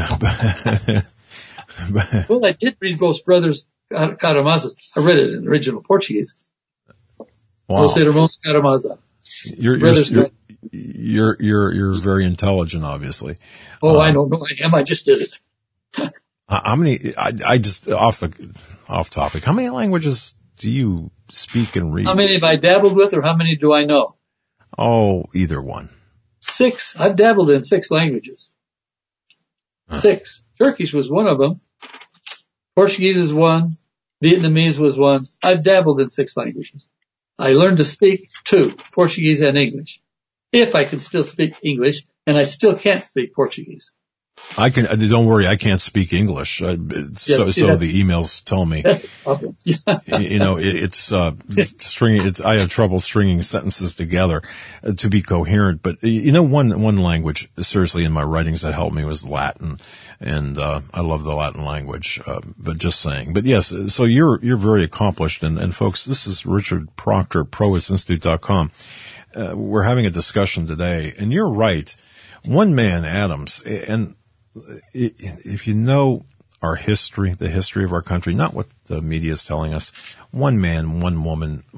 Well, I did read both Brothers Karamazov. I read it in original Portuguese. Wow. Los Hermanos Karamazov. You're, you're, you're, you're, you're, you're very intelligent, obviously. Oh, um, I don't know I am. I just did it. How many, I, I just, off the, off topic, how many languages do you speak and read? How many have I dabbled with, or how many do I know? Oh, either one. Six. I've dabbled in six languages. Huh. Six. Turkish was one of them. Portuguese is one. Vietnamese was one. I've dabbled in six languages. I learned to speak two, Portuguese and English. If I can still speak English, and I still can't speak Portuguese. I can, don't worry, I can't speak English. Uh, so, yeah, so that, the emails tell me. That's a problem. Yeah. You know, it, it's, uh, stringing, it's, I have trouble stringing sentences together uh, to be coherent. But, you know, one, one language, seriously, in my writings that helped me was Latin. And, uh, I love the Latin language, uh, but just saying. But yes, so you're, you're very accomplished. And, and folks, this is Richard Proctor, Prois Institute dot com. Uh, we're having a discussion today, and you're right. One man, Adams, and, if you know our history, the history of our country, not what the media is telling us, one man, one woman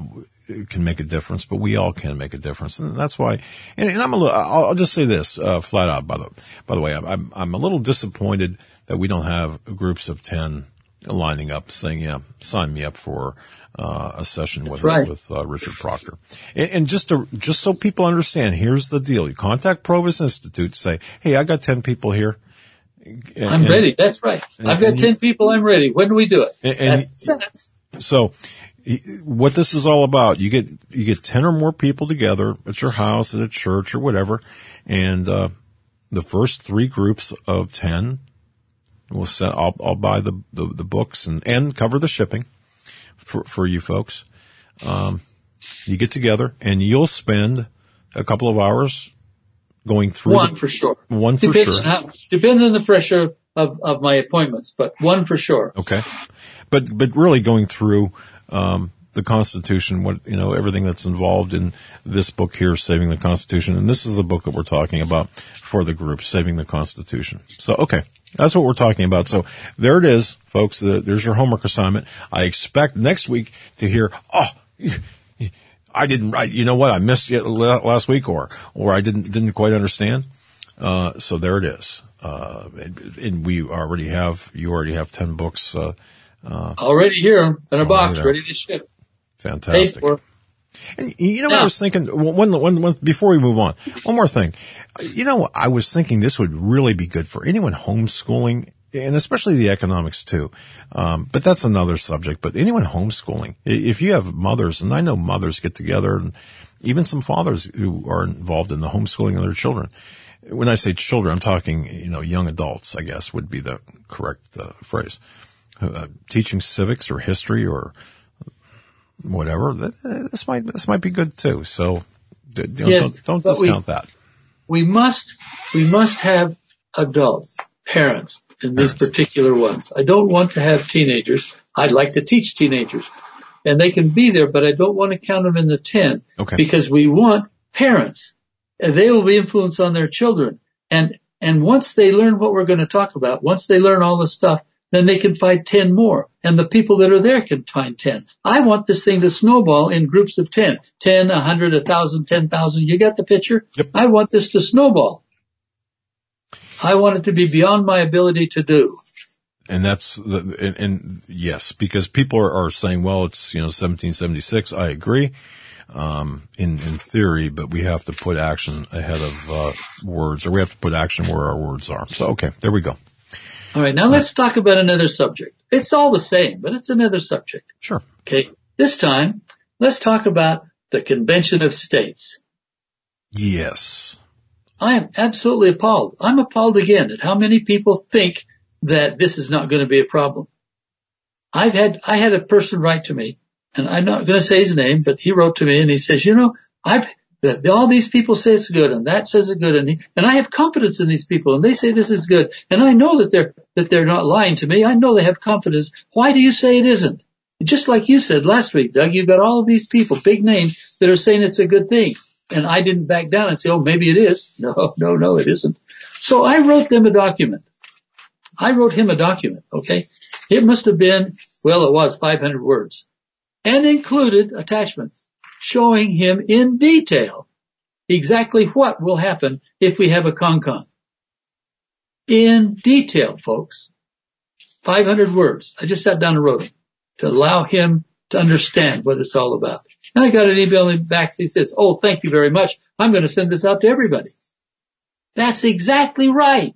can make a difference, but we all can make a difference. And that's why, and, and I'm a little, I'll, I'll just say this, uh, flat out, by the, by the way, I'm, I'm a little disappointed that we don't have groups of ten lining up saying, yeah, sign me up for, uh, a session with, right. with, uh, Richard Proctor. And, and just to, just so people understand, here's the deal. You contact Provis Institute, say, hey, I got ten people here. And, I'm ready. That's right. And, I've got ten you, people. I'm ready. When do we do it? And, and That's the sentence. So, what this is all about, you get, you get ten or more people together at your house, at a church or whatever, and, uh, the first three groups of ten will send, I'll, I'll buy the, the, the books and, and cover the shipping for, for you folks. Um, you get together and you'll spend a couple of hours going through. One the, for sure. One for depends sure. On how, depends on the pressure of, of my appointments, but one for sure. Okay. But, but really going through, um, the Constitution, what, you know, everything that's involved in this book here, Saving the Constitution. And this is the book that we're talking about for the group, Saving the Constitution. So, okay. That's what we're talking about. So there it is, folks. There's your homework assignment. I expect next week to hear, oh, I didn't write, you know what? I missed it last week or, or I didn't, didn't quite understand. Uh, so there it is. Uh, and, and we already have, you already have ten books, uh, uh, already here in a box, ready to ship. Fantastic. And you know what I was thinking, one, one, one, before we move on, one more thing. You know, I was thinking this would really be good for anyone homeschooling, and especially the economics too. Um, but that's another subject. But anyone homeschooling, if you have mothers, and I know mothers get together, and even some fathers who are involved in the homeschooling of their children. When I say children, I'm talking, you know, young adults, I guess would be the correct uh, phrase. Uh, teaching civics or history or whatever, this might, this might be good too. So, you know, yes, don't, don't discount we, that. We must, we must have adults, parents in these particular ones. I don't want to have teenagers. I'd like to teach teenagers and they can be there, but I don't want to count them in the ten okay. because we want parents and they will be influenced on their children. And, and once they learn what we're going to talk about, once they learn all this stuff, then they can find ten more. And the people that are there can find ten. I want this thing to snowball in groups of ten. ten, a hundred, a thousand, ten thousand. You got the picture? Yep. I want this to snowball. I want it to be beyond my ability to do. And that's the, and, and yes, because people are, are saying, well, it's, you know, seventeen seventy-six. I agree. Um, in, in theory, but we have to put action ahead of, uh, words, or we have to put action where our words are. So, okay, there we go. All right, now let's talk about another subject. It's all the same, but it's another subject. Sure. Okay, this time, let's talk about the Convention of States. Yes. I am absolutely appalled. I'm appalled again at how many people think that this is not going to be a problem. I've had, I had a person write to me, and I'm not going to say his name, but he wrote to me and he says, you know, I've, that all these people say it's good and that says it's good and, he, and I have confidence in these people and they say this is good and I know that they're, that they're not lying to me. I know they have confidence. Why do you say it isn't? Just like you said last week, Doug, you've got all of these people, big names, that are saying it's a good thing. And I didn't back down and say, oh, maybe it is. No, no, no, it isn't. So I wrote them a document. I wrote him a document, okay? It must have been, well, it was five hundred words and included attachments showing him in detail exactly what will happen if we have a CONCON. In detail, folks. five hundred words. I just sat down and wrote them to allow him to understand what it's all about. And I got an email back. He says, oh, thank you very much. I'm going to send this out to everybody. That's exactly right.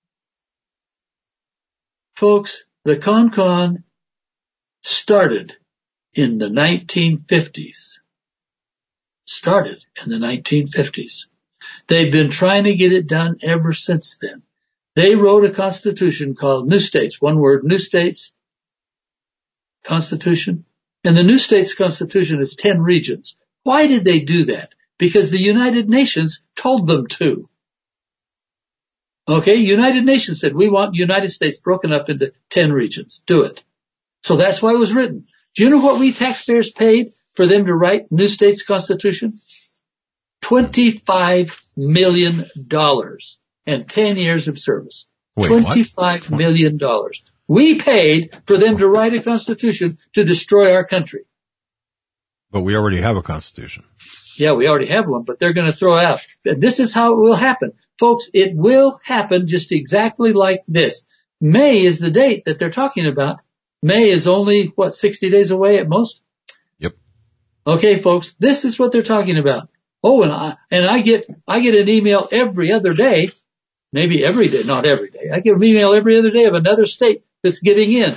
Folks, the CONCON started in the nineteen fifties. Started in the nineteen fifties. They've been trying to get it done ever since then. They wrote a constitution called New States. One word, New States Constitution. And the New States Constitution is ten regions. Why did they do that? Because the United Nations told them to. Okay, United Nations said, we want the United States broken up into ten regions. Do it. So that's why it was written. Do you know what we taxpayers paid for them to write New States Constitution? twenty-five million dollars and ten years of service. Wait, twenty-five million dollars. We paid for them to write a constitution to destroy our country. But we already have a Constitution. Yeah, we already have one, but they're going to throw it out. And this is how it will happen. Folks, it will happen just exactly like this. May is the date that they're talking about. May is only, what, sixty days away at most? Yep. Okay, folks, this is what they're talking about. Oh, and I, and I get, I get an email every other day, maybe every day, not every day. I get an email every other day of another state that's giving in.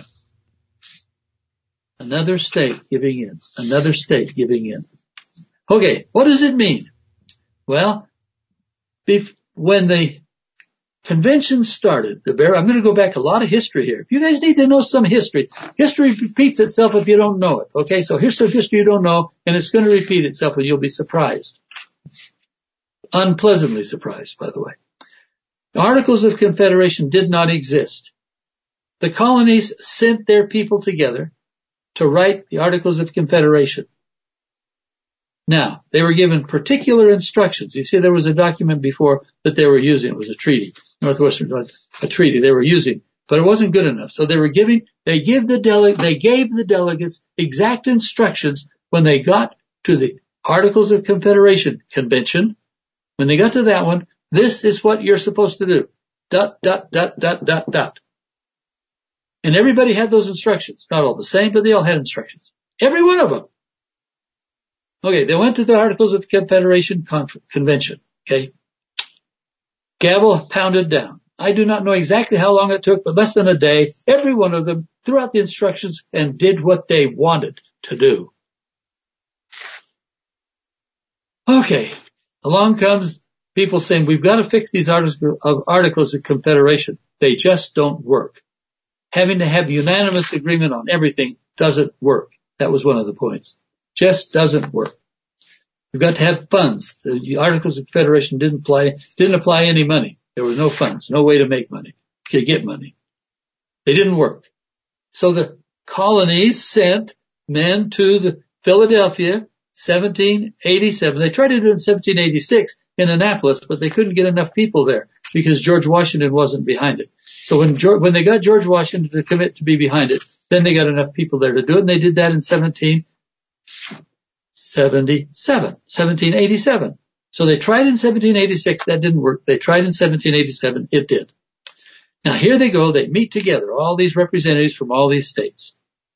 Another state giving in. Another state giving in. Okay, what does it mean? Well, if, when the convention started, the bear, I'm going to go back a lot of history here. If you guys need to know some history, history repeats itself if you don't know it. Okay, so here's some history you don't know, and it's going to repeat itself, and you'll be surprised. Unpleasantly surprised, by the way. The Articles of Confederation did not exist. The colonies sent their people together to write the Articles of Confederation. Now, they were given particular instructions. You see, there was a document before that they were using. It was a treaty, Northwestern, a treaty they were using, but it wasn't good enough. So they were giving, they gave the dele- they gave the delegates exact instructions when they got to the Articles of Confederation convention. When they got to that one, this is what you're supposed to do. Dot, dot, dot, dot, dot, dot. And everybody had those instructions. Not all the same, but they all had instructions. Every one of them. Okay, they went to the Articles of Confederation Conf- Convention, okay? Gavel pounded down. I do not know exactly how long it took, but less than a day. Every one of them threw out the instructions and did what they wanted to do. Okay, along comes people saying, we've got to fix these articles of, articles of Confederation. They just don't work. Having to have unanimous agreement on everything doesn't work. That was one of the points. Just doesn't work. You've got to have funds. The Articles of Confederation didn't apply, didn't apply any money. There was no funds, no way to make money, to get money. They didn't work. So the colonies sent men to the Philadelphia, seventeen eighty-seven. They tried to do it in seventeen eighty-six in Annapolis, but they couldn't get enough people there because George Washington wasn't behind it. So when George, when they got George Washington to commit to be behind it, then they got enough people there to do it, and they did that in seventeen seventy-seven, seventeen eighty-seven. So they tried in seventeen eighty-six, that didn't work. They tried in seventeen eighty-seven, it did. Now here they go, they meet together, all these representatives from all these states.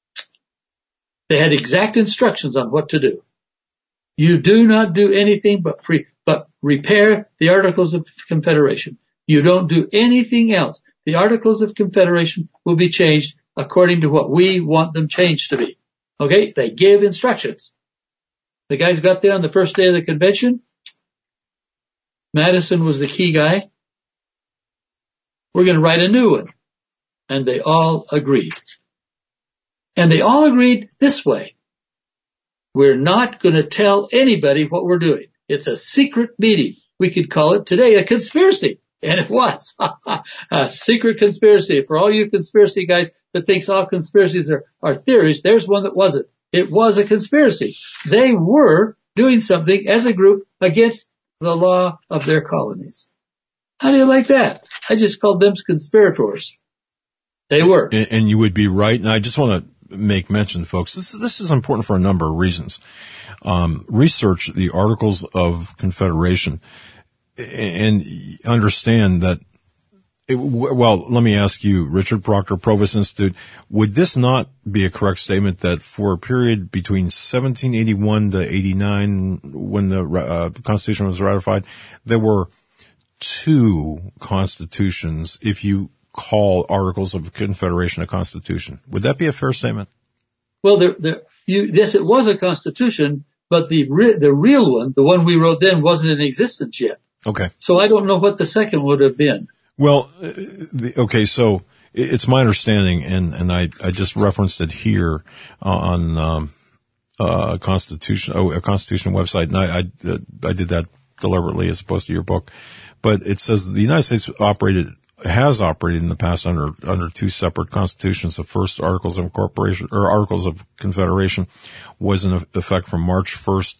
They had exact instructions on what to do. You do not do anything but free, but repair the Articles of Confederation. You don't do anything else. The Articles of Confederation will be changed according to what we want them changed to be. Okay? They give instructions. The guys got there on the first day of the convention. Madison was the key guy. We're going to write a new one. And they all agreed. And they all agreed this way. We're not going to tell anybody what we're doing. It's a secret meeting. We could call it today a conspiracy. And it was a secret conspiracy. For all you conspiracy guys that thinks all conspiracies are, are theories, there's one that wasn't. It was a conspiracy. They were doing something as a group against the law of their colonies. How do you like that? I just called them conspirators. They were. And, and you would be right. And I just want to make mention, folks, this, this is important for a number of reasons. Um, research the Articles of Confederation and understand that, it, well, let me ask you, Richard Proctor, Provost Institute, would this not be a correct statement that for a period between seventeen eighty-one to eighty-nine, when the uh, Constitution was ratified, there were two constitutions, if you call Articles of Confederation a constitution? Would that be a fair statement? Well, there, there, you, yes, it was a constitution, but the re, the real one, the one we wrote then, wasn't in existence yet. Okay. So I don't know what the second would have been. Well, the, okay, so it's my understanding, and, and I, I just referenced it here on um, uh, Constitution, oh, a Constitution website, and I, I, I did that deliberately as opposed to your book. But it says the United States operated, has operated in the past under, under two separate constitutions. The first Articles of Incorporation, or Articles of Confederation, was in effect from March first,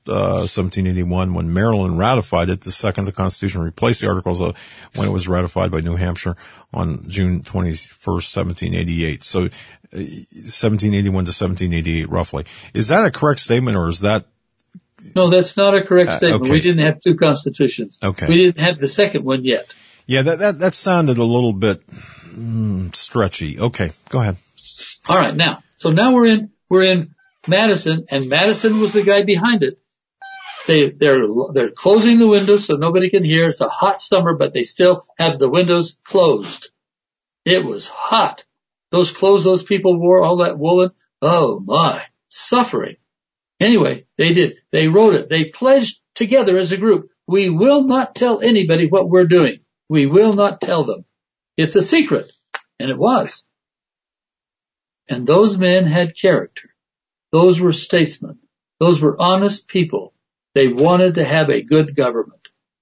uh, seventeen eighty-one, when Maryland ratified it, the second, the Constitution replaced the Articles of, when it was ratified by New Hampshire on June twenty-first, seventeen eighty-eight. So, uh, seventeen eighty-one to seventeen eighty-eight, roughly. Is that a correct statement, or is that? No, that's not a correct statement. Uh, okay. We didn't have two constitutions. Okay. We didn't have the second one yet. Yeah, that, that, that sounded a little bit mm, stretchy. Okay, go ahead. All right, now, so now we're in, we're in Madison, and Madison was the guy behind it. They, they're, they're closing the windows so nobody can hear. It's a hot summer, but they still have the windows closed. It was hot. Those clothes those people wore, all that woolen, oh my, suffering. Anyway, they did. They wrote it. They pledged together as a group, we will not tell anybody what we're doing. We will not tell them. It's a secret. And it was. And those men had character. Those were statesmen. Those were honest people. They wanted to have a good government.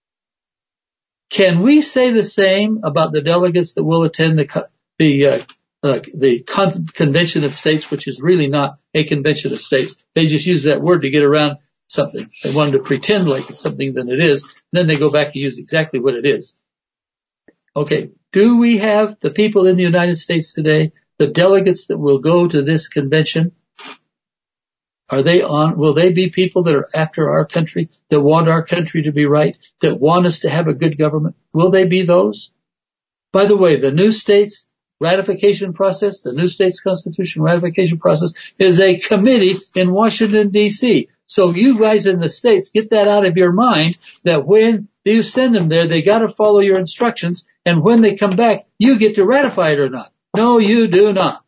Can we say the same about the delegates that will attend the the uh, uh, the Con- Convention of States, which is really not a convention of states? They just use that word to get around something. They wanted to pretend like it's something than it is. And then they go back and use exactly what it is. Okay. Do we have the people in the United States today, the delegates that will go to this convention? Are they on, will they be people that are after our country, that want our country to be right, that want us to have a good government? Will they be those? By the way, the new states ratification process, the new states constitution ratification process is a committee in Washington, D C. So you guys in the states, get that out of your mind that when you send them there, they got to follow your instructions. And when they come back, you get to ratify it or not. No, you do not.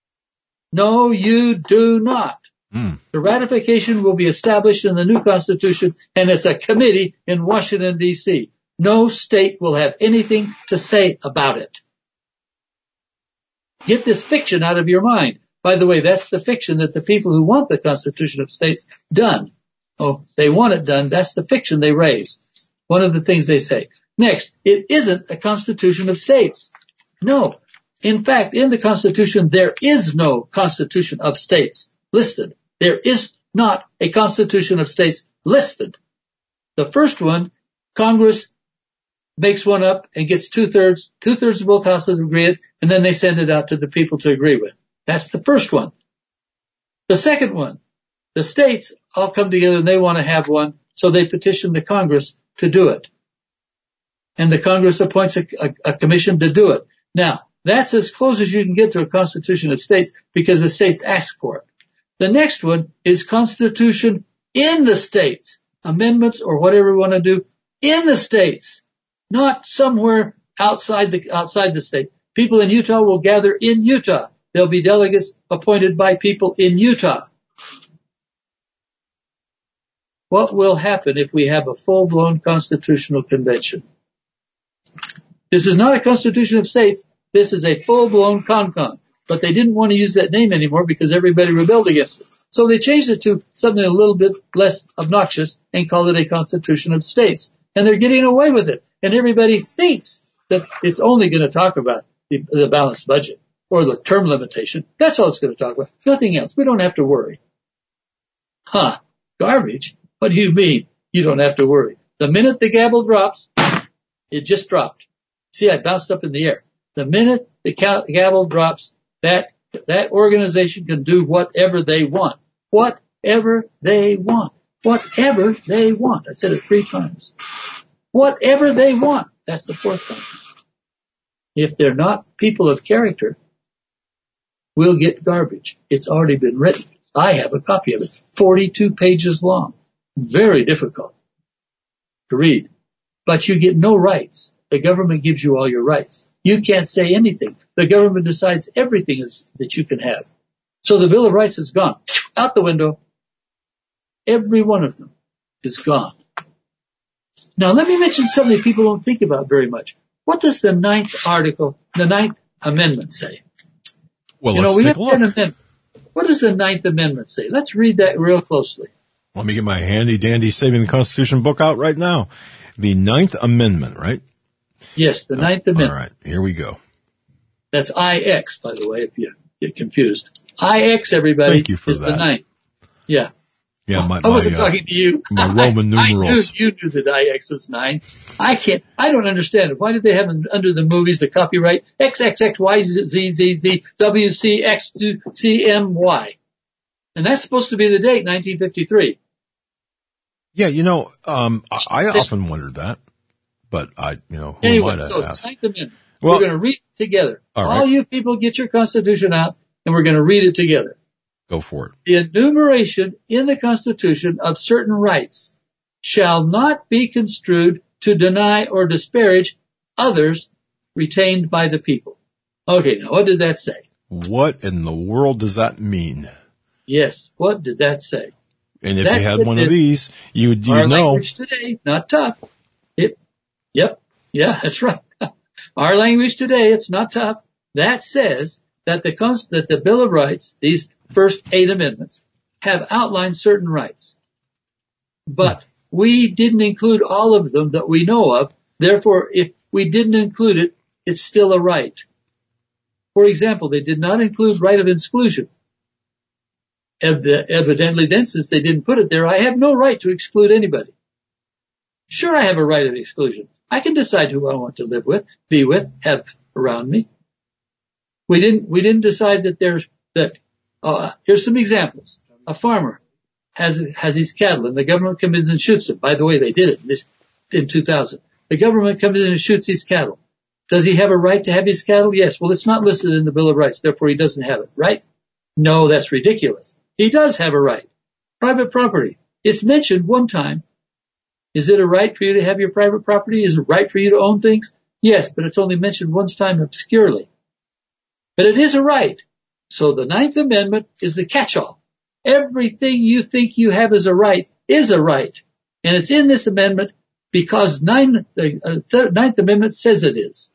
No, you do not. Mm. The ratification will be established in the new Constitution, and it's a committee in Washington, D C. No state will have anything to say about it. Get this fiction out of your mind. By the way, that's the fiction that the people who want the Constitution of States done. Oh, they want it done. That's the fiction they raise. One of the things they say. Next, it isn't a Constitution of States. No. In fact, in the Constitution, there is no Constitution of States listed. There is not a Constitution of States listed. The first one, Congress makes one up and gets two-thirds, two-thirds of both houses agree it, and then they send it out to the people to agree with. That's the first one. The second one, the states all come together and they want to have one, so they petition the Congress to do it. And the Congress appoints a, a, a commission to do it. Now, that's as close as you can get to a Constitution of States because the states ask for it. The next one is Constitution in the states, amendments or whatever we want to do in the states, not somewhere outside the, outside the state. People in Utah will gather in Utah. There'll be delegates appointed by people in Utah. What will happen if we have a full-blown constitutional convention? This is not a Constitution of States. This is a full-blown con-con. But they didn't want to use that name anymore because everybody rebelled against it. So they changed it to something a little bit less obnoxious and called it a Constitution of States. And they're getting away with it. And everybody thinks that it's only going to talk about the, the balanced budget or the term limitation. That's all it's going to talk about. Nothing else. We don't have to worry. Huh. Garbage? What do you mean you don't have to worry? The minute the gavel drops, it just dropped. See, I bounced up in the air. The minute the gavel drops, that that organization can do whatever they want. Whatever they want. Whatever they want. I said it three times. Whatever they want. That's the fourth time. If they're not people of character, we'll get garbage. It's already been written. I have a copy of it. forty-two pages long. Very difficult to read. But you get no rights. The government gives you all your rights. You can't say anything. The government decides everything is, that you can have. So the Bill of Rights is gone. Out the window. Every one of them is gone. Now let me mention something people don't think about very much. What does the ninth article, the ninth amendment say? Well, you let's know, we take have a look. ten amendments. What does the ninth amendment say? Let's read that real closely. Let me get my handy dandy Saving the Constitution book out right now. The Ninth Amendment, right? Yes, the Ninth Amendment. All right, here we go. That's I X, by the way, if you get confused. I X, everybody, Thank you for is that. the ninth. Yeah. Yeah, my, I wasn't my, uh, talking to you. My Roman I, numerals. I knew you knew that I X was nine. I can't, I don't understand it. Why did they have under the movies the copyright X X X Y Z Z Z W C X C M Y? And that's supposed to be the date, nineteen fifty-three. Yeah, you know, um, I, I often wondered that, but I, you know, who Anyway, am I to so it's ask? Ninth Amendment. Well- we're going to read it together. All All right. you people get your Constitution out, and we're going to read it together. Go for it. The enumeration in the Constitution of certain rights shall not be construed to deny or disparage others retained by the people. Okay, now what did that say? What in the world does that mean? Yes, what did that say? And if That you had said one this, of these, you'd, Our you'd know. language today, not tough. It, yep, yeah, that's right. Our language today, it's not tough. That says that the Const- that the Bill of Rights, these first eight amendments, have outlined certain rights. But we didn't include all of them that we know of. Therefore, if we didn't include it, it's still a right. For example, they did not include right of exclusion. Ev- Evidently, then, since they didn't put it there, I have no right to exclude anybody. Sure, I have a right of exclusion. I can decide who I want to live with, be with, have around me. We didn't, we didn't decide that there's, that, uh, here's some examples. A farmer has, has his cattle and the government comes in and shoots them. By the way, they did it in, this, in two thousand. The government comes in and shoots his cattle. Does he have a right to have his cattle? Yes. Well, it's not listed in the Bill of Rights, therefore he doesn't have it, right? No, that's ridiculous. He does have a right. Private property. It's mentioned one time. Is it a right for you to have your private property? Is it right for you to own things? Yes, but it's only mentioned one time obscurely. But it is a right. So the Ninth Amendment is the catch-all. Everything you think you have as a right is a right. And it's in this amendment because nine, the uh, th- Ninth Amendment says it is.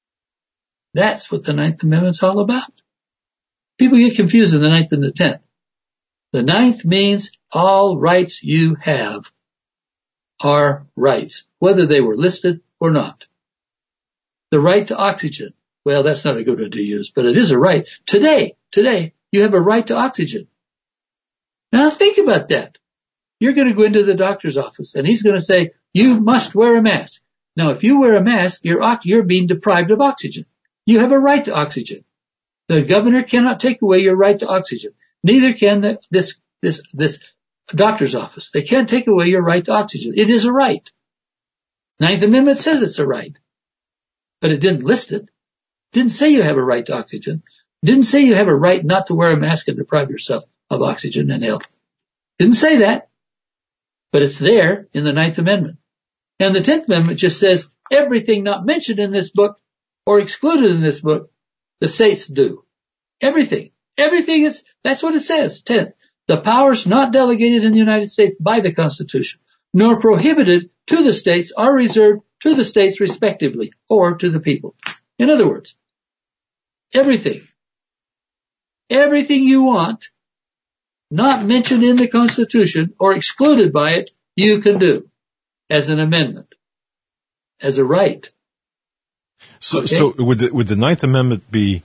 That's what the Ninth Amendment's all about. People get confused in the Ninth and the Tenth. The Ninth means all rights you have are rights, whether they were listed or not. The right to oxygen. Well, that's not a good one to use, but it is a right. Today, today, you have a right to oxygen. Now think about that. You're going to go into the doctor's office and he's going to say, you must wear a mask. Now, if you wear a mask, you're, you're being deprived of oxygen. You have a right to oxygen. The governor cannot take away your right to oxygen. Neither can the, this, this, this doctor's office. They can't take away your right to oxygen. It is a right. Ninth Amendment says it's a right, but it didn't list it. Didn't say you have a right to oxygen. Didn't say you have a right not to wear a mask and deprive yourself of oxygen and health. Didn't say that, but it's there in the Ninth Amendment. And the Tenth Amendment just says everything not mentioned in this book or excluded in this book, the states do. Everything. Everything is, that's what it says. Tenth, the powers not delegated in the United States by the Constitution, nor prohibited to the states are reserved to the states respectively, or to the people. In other words, everything, everything you want, not mentioned in the Constitution or excluded by it, you can do as an amendment, as a right. So, Okay. so would the, would the Ninth Amendment be,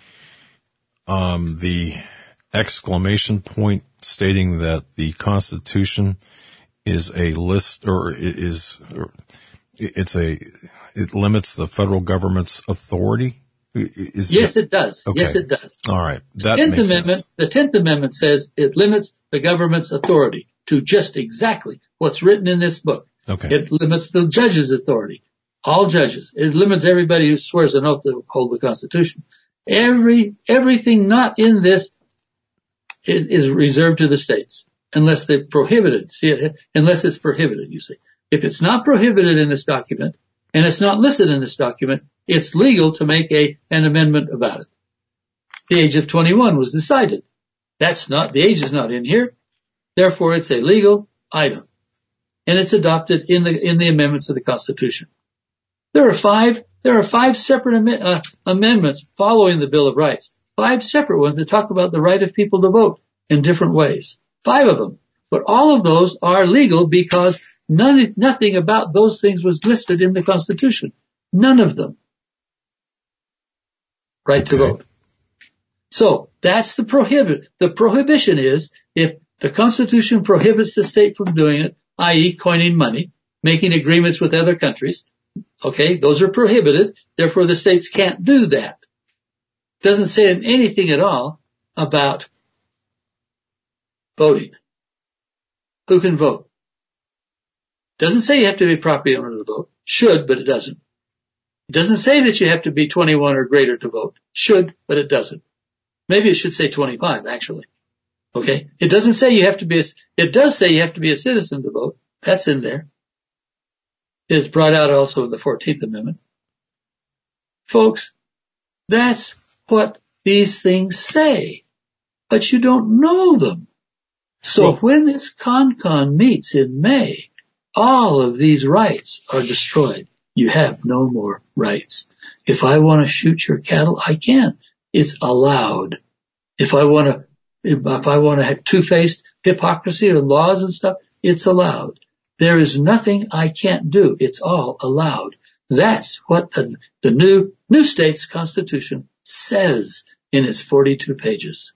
um, the exclamation point stating that the Constitution is a list or is, or it's a, it limits the federal government's authority? Is Yes, that, it does. okay. Yes, it does. All right. That The Tenth makes Amendment, sense. the Tenth Amendment says it limits the government's authority to just exactly what's written in this book. Okay. It limits the judge's authority. All judges. It limits everybody who swears an oath to uphold the Constitution. Every, everything not in this is, is reserved to the states unless they're prohibited. See it, unless it's prohibited, you see. If it's not prohibited in this document and it's not listed in this document, it's legal to make a, an amendment about it. The age of twenty-one was decided. That's not, the age is not in here. Therefore, it's a legal item. And it's adopted in the, in the amendments of the Constitution. There are five, there are five separate am- uh, amendments following the Bill of Rights. Five separate ones that talk about the right of people to vote in different ways. Five of them. But all of those are legal because none, nothing about those things was listed in the Constitution. None of them. Right to vote. So that's the prohibit. The prohibition is if The Constitution prohibits the state from doing it, that is coining money, making agreements with other countries. Okay, those are prohibited. Therefore, the states can't do that. Doesn't say anything at all about voting. Who can vote? Doesn't say you have to be a property owner to vote. Should, but it doesn't. It doesn't say that you have to be twenty-one or greater to vote. Should, but it doesn't. Maybe it should say twenty-five, actually. Okay? It doesn't say you have to be a, it does say you have to be a citizen to vote. That's in there. It's brought out also in the fourteenth Amendment. Folks, that's what these things say. But you don't know them. So well, when this CONCON meets in May, all of these rights are destroyed. You have no more rights. If I want to shoot your cattle, I can. It's allowed. If I want to, if I want to have two-faced hypocrisy or laws and stuff, it's allowed. There is nothing I can't do. It's all allowed. That's what the, the new, new state's constitution says in its forty-two pages.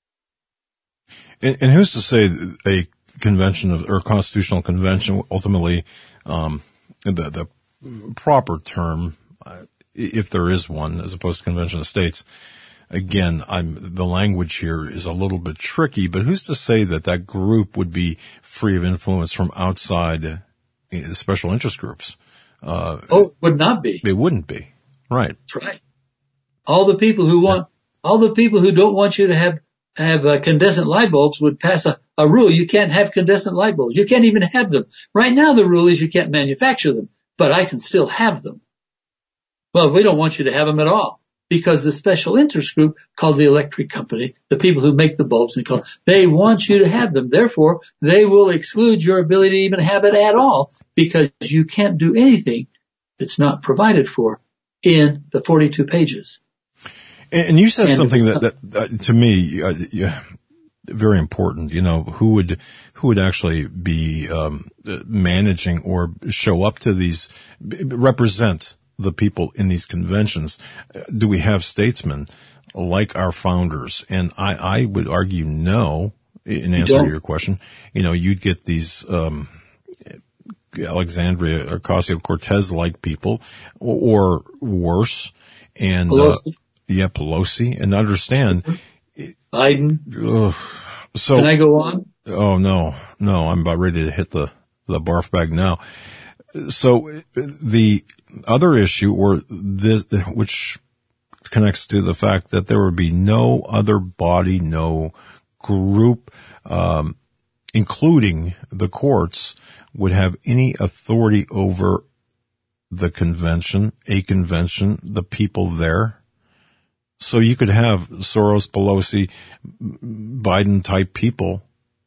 And, and who's to say a convention of, or constitutional convention ultimately, um, the, the proper term, uh, if there is one, as opposed to convention of states. Again, I'm, the language here is a little bit tricky, but who's to say that that group would be free of influence from outside uh, special interest groups? Uh, oh, would not be. It wouldn't be. Right. That's right. All the people who want, yeah. all the people who don't want you to have, have uh, incandescent light bulbs would pass a, a rule. You can't have incandescent light bulbs. You can't even have them. Right now the rule is you can't manufacture them, but I can still have them. Well, we don't want you to have them at all. Because the special interest group called the electric company, the people who make the bulbs, and call, they want you to have them. Therefore, they will exclude your ability to even have it at all because you can't do anything that's not provided for in the forty-two pages. And, and you said and something that, that uh, to me, uh, yeah, very important. You know, who would who would actually be um, managing or show up to these, represent the people in these conventions? Do we have statesmen like our founders? And I, I would argue no, in answer to your question. You know, you'd get these, um, Alexandria Ocasio-Cortez like people, or, or worse. And, Pelosi. Uh, yeah, Pelosi. And understand. Biden. Ugh, so. Can I go on? Oh, no, no, I'm about ready to hit the, the barf bag now. So the other issue, or this, which connects to the fact that there would be no other body, no group, um, including the courts, would have any authority over the convention, a convention, the people there. So you could have Soros, Pelosi, Biden type people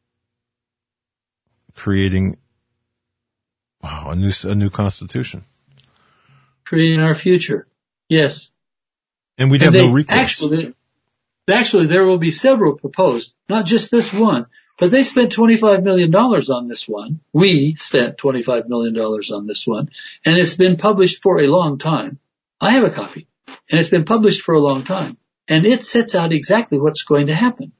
creating Wow, a new a new constitution, creating our future. Yes, and we'd have and they, no recourse. Actually, actually, there will be several proposed, not just this one. But they spent twenty-five million dollars on this one. We spent twenty-five million dollars on this one, and it's been published for a long time. I have a copy, and it's been published for a long time, and it sets out exactly what's going to happen.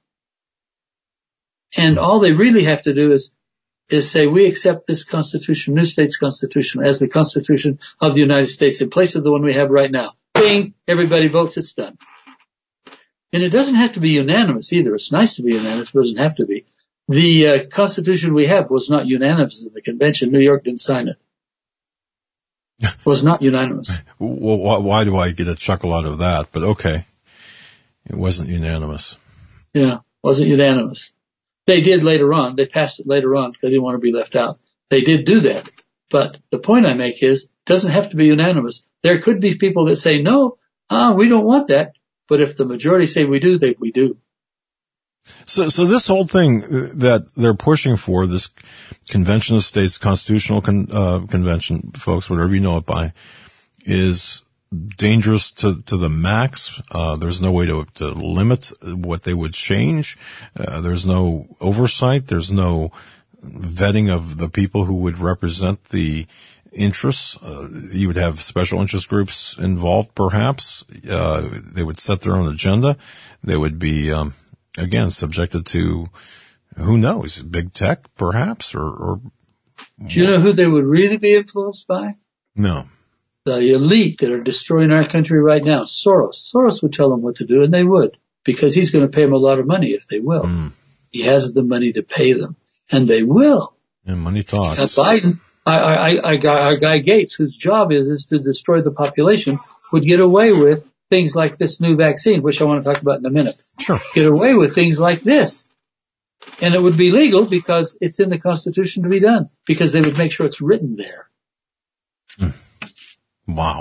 And all they really have to do is. is say we accept this constitution, new state's constitution, as the Constitution of the United States in place of the one we have right now. Bing! Everybody votes, it's done. And it doesn't have to be unanimous either. It's nice to be unanimous, but it doesn't have to be. The uh, Constitution we have was not unanimous in the convention. New York didn't sign it. It was not unanimous. Well, why do I get a chuckle out of that? But okay. It wasn't unanimous. Yeah, wasn't unanimous. They did later on. They passed it later on because they didn't want to be left out. They did do that. But the point I make is it doesn't have to be unanimous. There could be people that say, no, ah, we don't want that. But if the majority say we do, they we do. So, so this whole thing that they're pushing for, this Convention of States, Constitutional con, uh, Convention, folks, whatever you know it by, is dangerous to, to the max. Uh, there's no way to, to limit what they would change. Uh, there's no oversight. There's no vetting of the people who would represent the interests. Uh, you would have special interest groups involved, perhaps. Uh, they would set their own agenda. They would be, um, again, subjected to Who knows? Big tech, perhaps, or, or do you know who they would really be influenced by? No. The elite that are destroying our country right now. Soros. Soros would tell them what to do, and they would, because he's going to pay them a lot of money if they will. Mm. He has the money to pay them, and they will. And money talks. Now, Biden, I, I, I, our guy Gates, whose job is is to destroy the population, would get away with things like this new vaccine, which I want to talk about in a minute. Sure. Get away with things like this. And it would be legal because it's in the Constitution to be done, because they would make sure it's written there. Mm. Wow.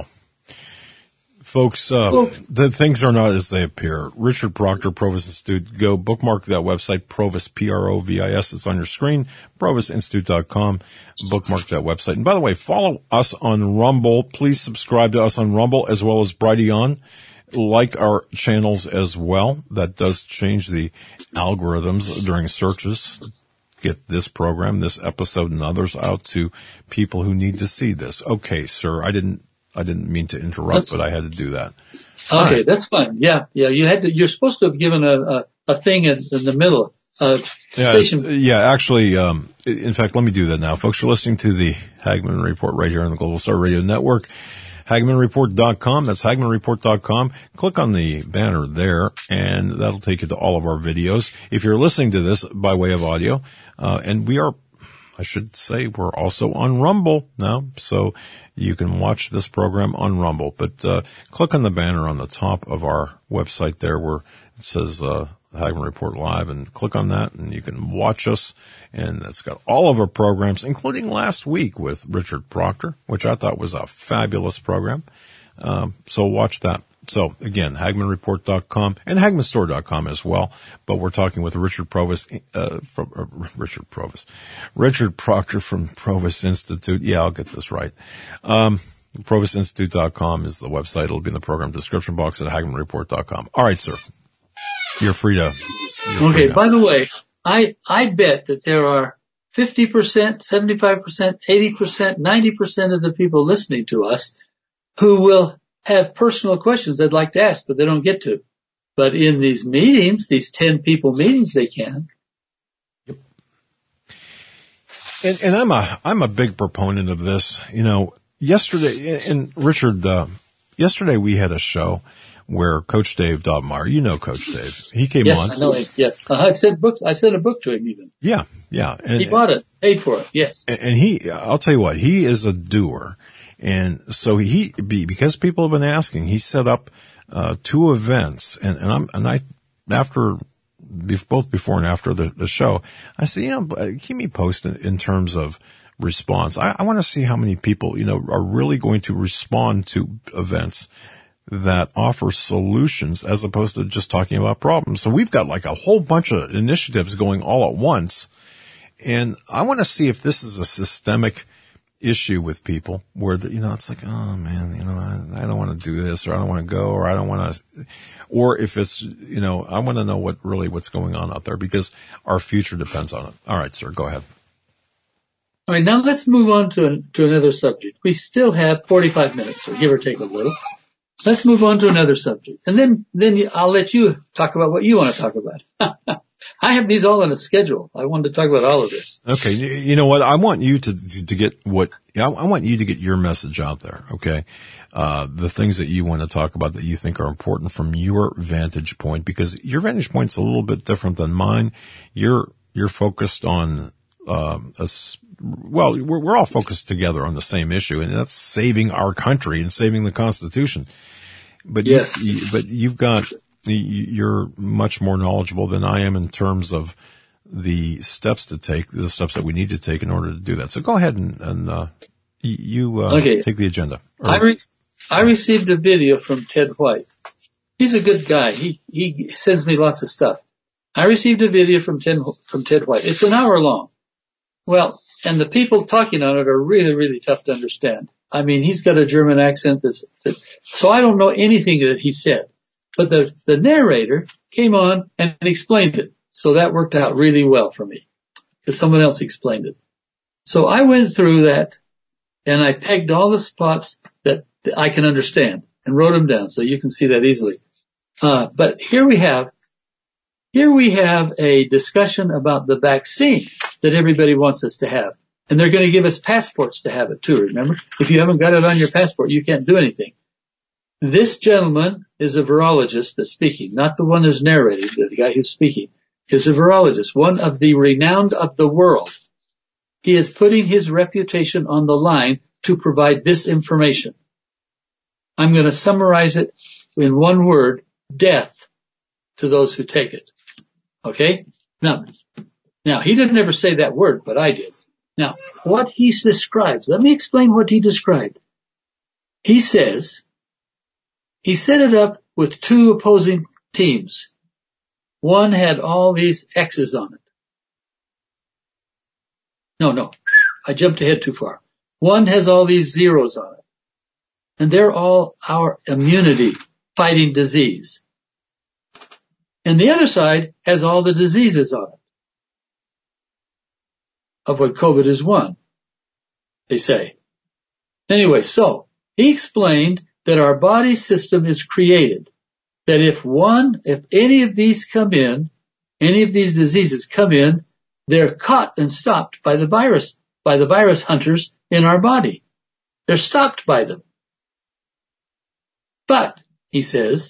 Folks, uh, the things are not as they appear. Richard Proctor, Provis Institute. Go bookmark that website, Provis, P R O V I S. It's on your screen, provis institute dot com. Bookmark that website. And by the way, follow us on Rumble. Please subscribe to us on Rumble as well as Brighteon. Like our channels as well. That does change the algorithms during searches. Get this program, this episode, and others out to people who need to see this. Okay, sir. I didn't, I didn't mean to interrupt, but I had to do that. Okay, right. That's fine. Yeah, yeah. You had to. You're supposed to have given a a, a thing in, in the middle. Uh, yeah, station. yeah. Actually, um, in fact, let me do that now, folks. You're listening to the Hagmann Report right here on the Global Star Radio Network. Hagmann Report dot com. That's Hagmann Report dot com. Click on the banner there, and that'll take you to all of our videos. If you're listening to this by way of audio, uh, and we are, I should say, we're also on Rumble now, so you can watch this program on Rumble. But uh, click on the banner on the top of our website there where it says uh, Hagmann Report Live, and click on that, and you can watch us. And it's got all of our programs, including last week with Richard Proctor, which I thought was a fabulous program. Um, so watch that. So again, Hagmann Report dot com and Hagmann Store dot com as well. But we're talking with Richard Provis, uh, from uh, Richard Provis, Richard Proctor from Provis Institute. Yeah, I'll get this right. Um, Provis Institute dot com is the website. It'll be in the program description box at Hagmann Report dot com. All right, sir. You're free to. You're okay. Free by the way, I, I bet that there are fifty percent, seventy-five percent, eighty percent, ninety percent of the people listening to us who will have personal questions they'd like to ask, but they don't get to. But in these meetings, these ten people meetings, they can. Yep. And, and I'm a, I'm a big proponent of this. You know, yesterday, and Richard, uh, yesterday we had a show where Coach Dave Dobmeyer, you know Coach Dave, he came yes, on. Yes, I know him. Yes, uh, I've sent books. I sent a book to him even. Yeah, yeah. And, he bought it, paid for it. Yes. And, and he, I'll tell you what, he is a doer, and so he, because people have been asking, he set up uh two events, and and I'm and I after both before and after the the show, I said, you know, keep me posted in terms of response. I, I want to see how many people, you know, are really going to respond to events that offer solutions as opposed to just talking about problems. So we've got like a whole bunch of initiatives going all at once. And I want to see if this is a systemic issue with people where, the, you know, it's like, oh man, you know, I, I don't want to do this, or I don't want to go, or I don't want to, or if it's, you know, I want to know what really what's going on out there because our future depends on it. All right, sir, go ahead. All right, now let's move on to, to another subject. We still have forty-five minutes, so give or take a little. Let's move on to another subject. And then, then I'll let you talk about what you want to talk about. I have these all on a schedule. I wanted to talk about all of this. Okay. You know what? I want you to, to get what, I want you to get your message out there. Okay. Uh, the things that you want to talk about that you think are important from your vantage point, because your vantage point's a little bit different than mine. You're, you're focused on, um, a, well, we're, we're all focused together on the same issue, and that's saving our country and saving the Constitution. But yes, you, but you've got, you're much more knowledgeable than I am in terms of the steps to take, the steps that we need to take in order to do that. So go ahead and, and uh, you uh, okay. take the agenda. Or, I, re- I received a video from Ted White. He's a good guy. He he sends me lots of stuff. I received a video from Ted, from Ted White. It's an hour long. Well, and the people talking on it are really, really tough to understand. I mean, he's got a German accent that's, that, so I don't know anything that he said. But the, the narrator came on and explained it. So that worked out really well for me because someone else explained it. So I went through that and I pegged all the spots that I can understand and wrote them down so you can see that easily. Uh, but here we have Here we have a discussion about the vaccine that everybody wants us to have. And they're going to give us passports to have it too, remember? If you haven't got it on your passport, you can't do anything. This gentleman is a virologist that's speaking, not the one who's narrating, the guy who's speaking. Is a virologist, one of the renowned of the world. He is putting his reputation on the line to provide this information. I'm going to summarize it in one word, death to those who take it. Okay? Now, now he didn't ever say that word, but I did. Now, what he describes, let me explain what he described. He says, he set it up with two opposing teams. One had all these X's on it. No, no, I jumped ahead too far. One has all these zeros on it. And they're all our immunity fighting disease. And the other side has all the diseases on it. Of what COVID is one, they say. Anyway, so he explained that our body system is created. That if one, if any of these come in, any of these diseases come in, they're caught and stopped by the virus, by the virus hunters in our body. They're stopped by them. But, he says,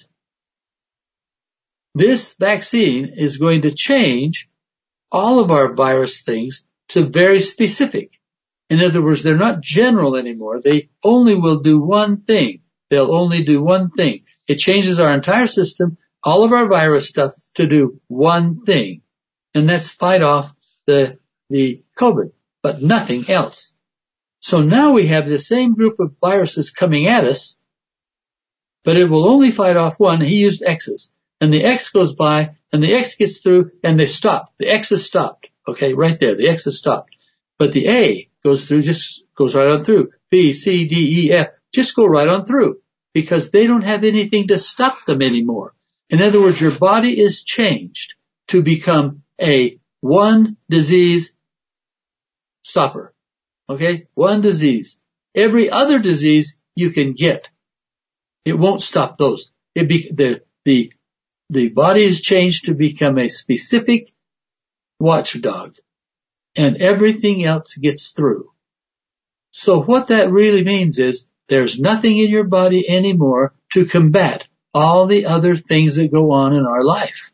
this vaccine is going to change all of our virus things to very specific. In other words, they're not general anymore. They only will do one thing. They'll only do one thing. It changes our entire system, all of our virus stuff, to do one thing. And that's fight off the, the COVID, but nothing else. So now we have the same group of viruses coming at us, but it will only fight off one. He used X's. And the X goes by, and the X gets through, and they stop. The X is stopped. Okay, right there. The X is stopped. But the A goes through, just goes right on through. B, C, D, E, F, just go right on through. Because they don't have anything to stop them anymore. In other words, your body is changed to become a one disease stopper. Okay? One disease. Every other disease you can get. It won't stop those. It be, the, the, the body is changed to become a specific watchdog. And everything else gets through. So what that really means is, there's nothing in your body anymore to combat all the other things that go on in our life.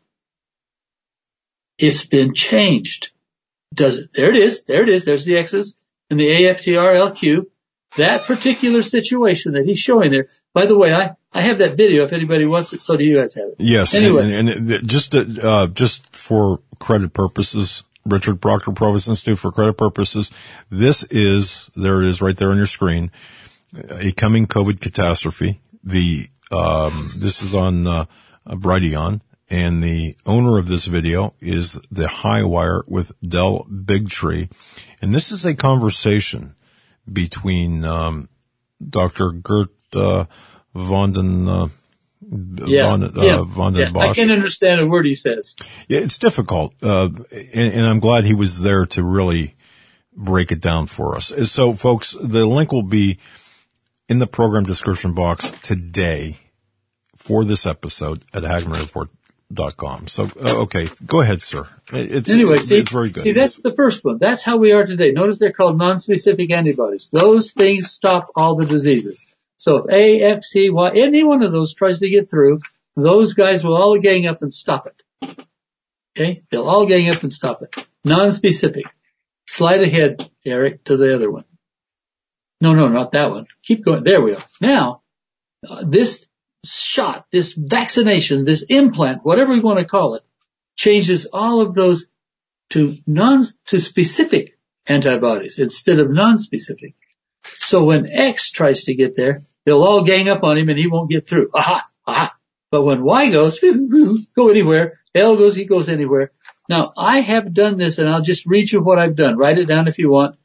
It's been changed. Does it? There it is. There it is. There's the X's and the A, F, T, R, L, Q. That particular situation that he's showing there. By the way, I, I have that video if anybody wants it. So do you guys have it? Yes. Anyway. And, and, and just, to, uh, just for credit purposes, Richard Proctor, Provost Institute, for credit purposes, this is, there it is right there on your screen. A coming COVID catastrophe. The um, this is on uh, Brighteon, and the owner of this video is the High Wire with Del Bigtree, and this is a conversation between um, Doctor Gert uh, von den uh, yeah, von, uh, yeah, von den yeah. Bosch. I can't understand a word he says. Yeah, it's difficult, uh, and, and I'm glad he was there to really break it down for us. So, folks, the link will be in the program description box today for this episode at Hagman Report dot com. So, uh, okay, go ahead, sir. It's, anyway, it's, see, it's very good. see, that's the first one. That's how we are today. Notice they're called non-specific antibodies. Those things stop all the diseases. So if A, F, T, Y, any one of those tries to get through, those guys will all gang up and stop it. Okay? They'll all gang up and stop it. Non-specific. Slide ahead, Eric, to the other one. No, no, not that one. Keep going. There we are. Now, uh, this shot, this vaccination, this implant, whatever we want to call it, changes all of those to non, to specific antibodies instead of non-specific. So when X tries to get there, they'll all gang up on him and he won't get through. Aha, aha. But when Y goes, go anywhere, L goes, he goes anywhere. Now, I have done this, and I'll just read you what I've done. Write it down if you want.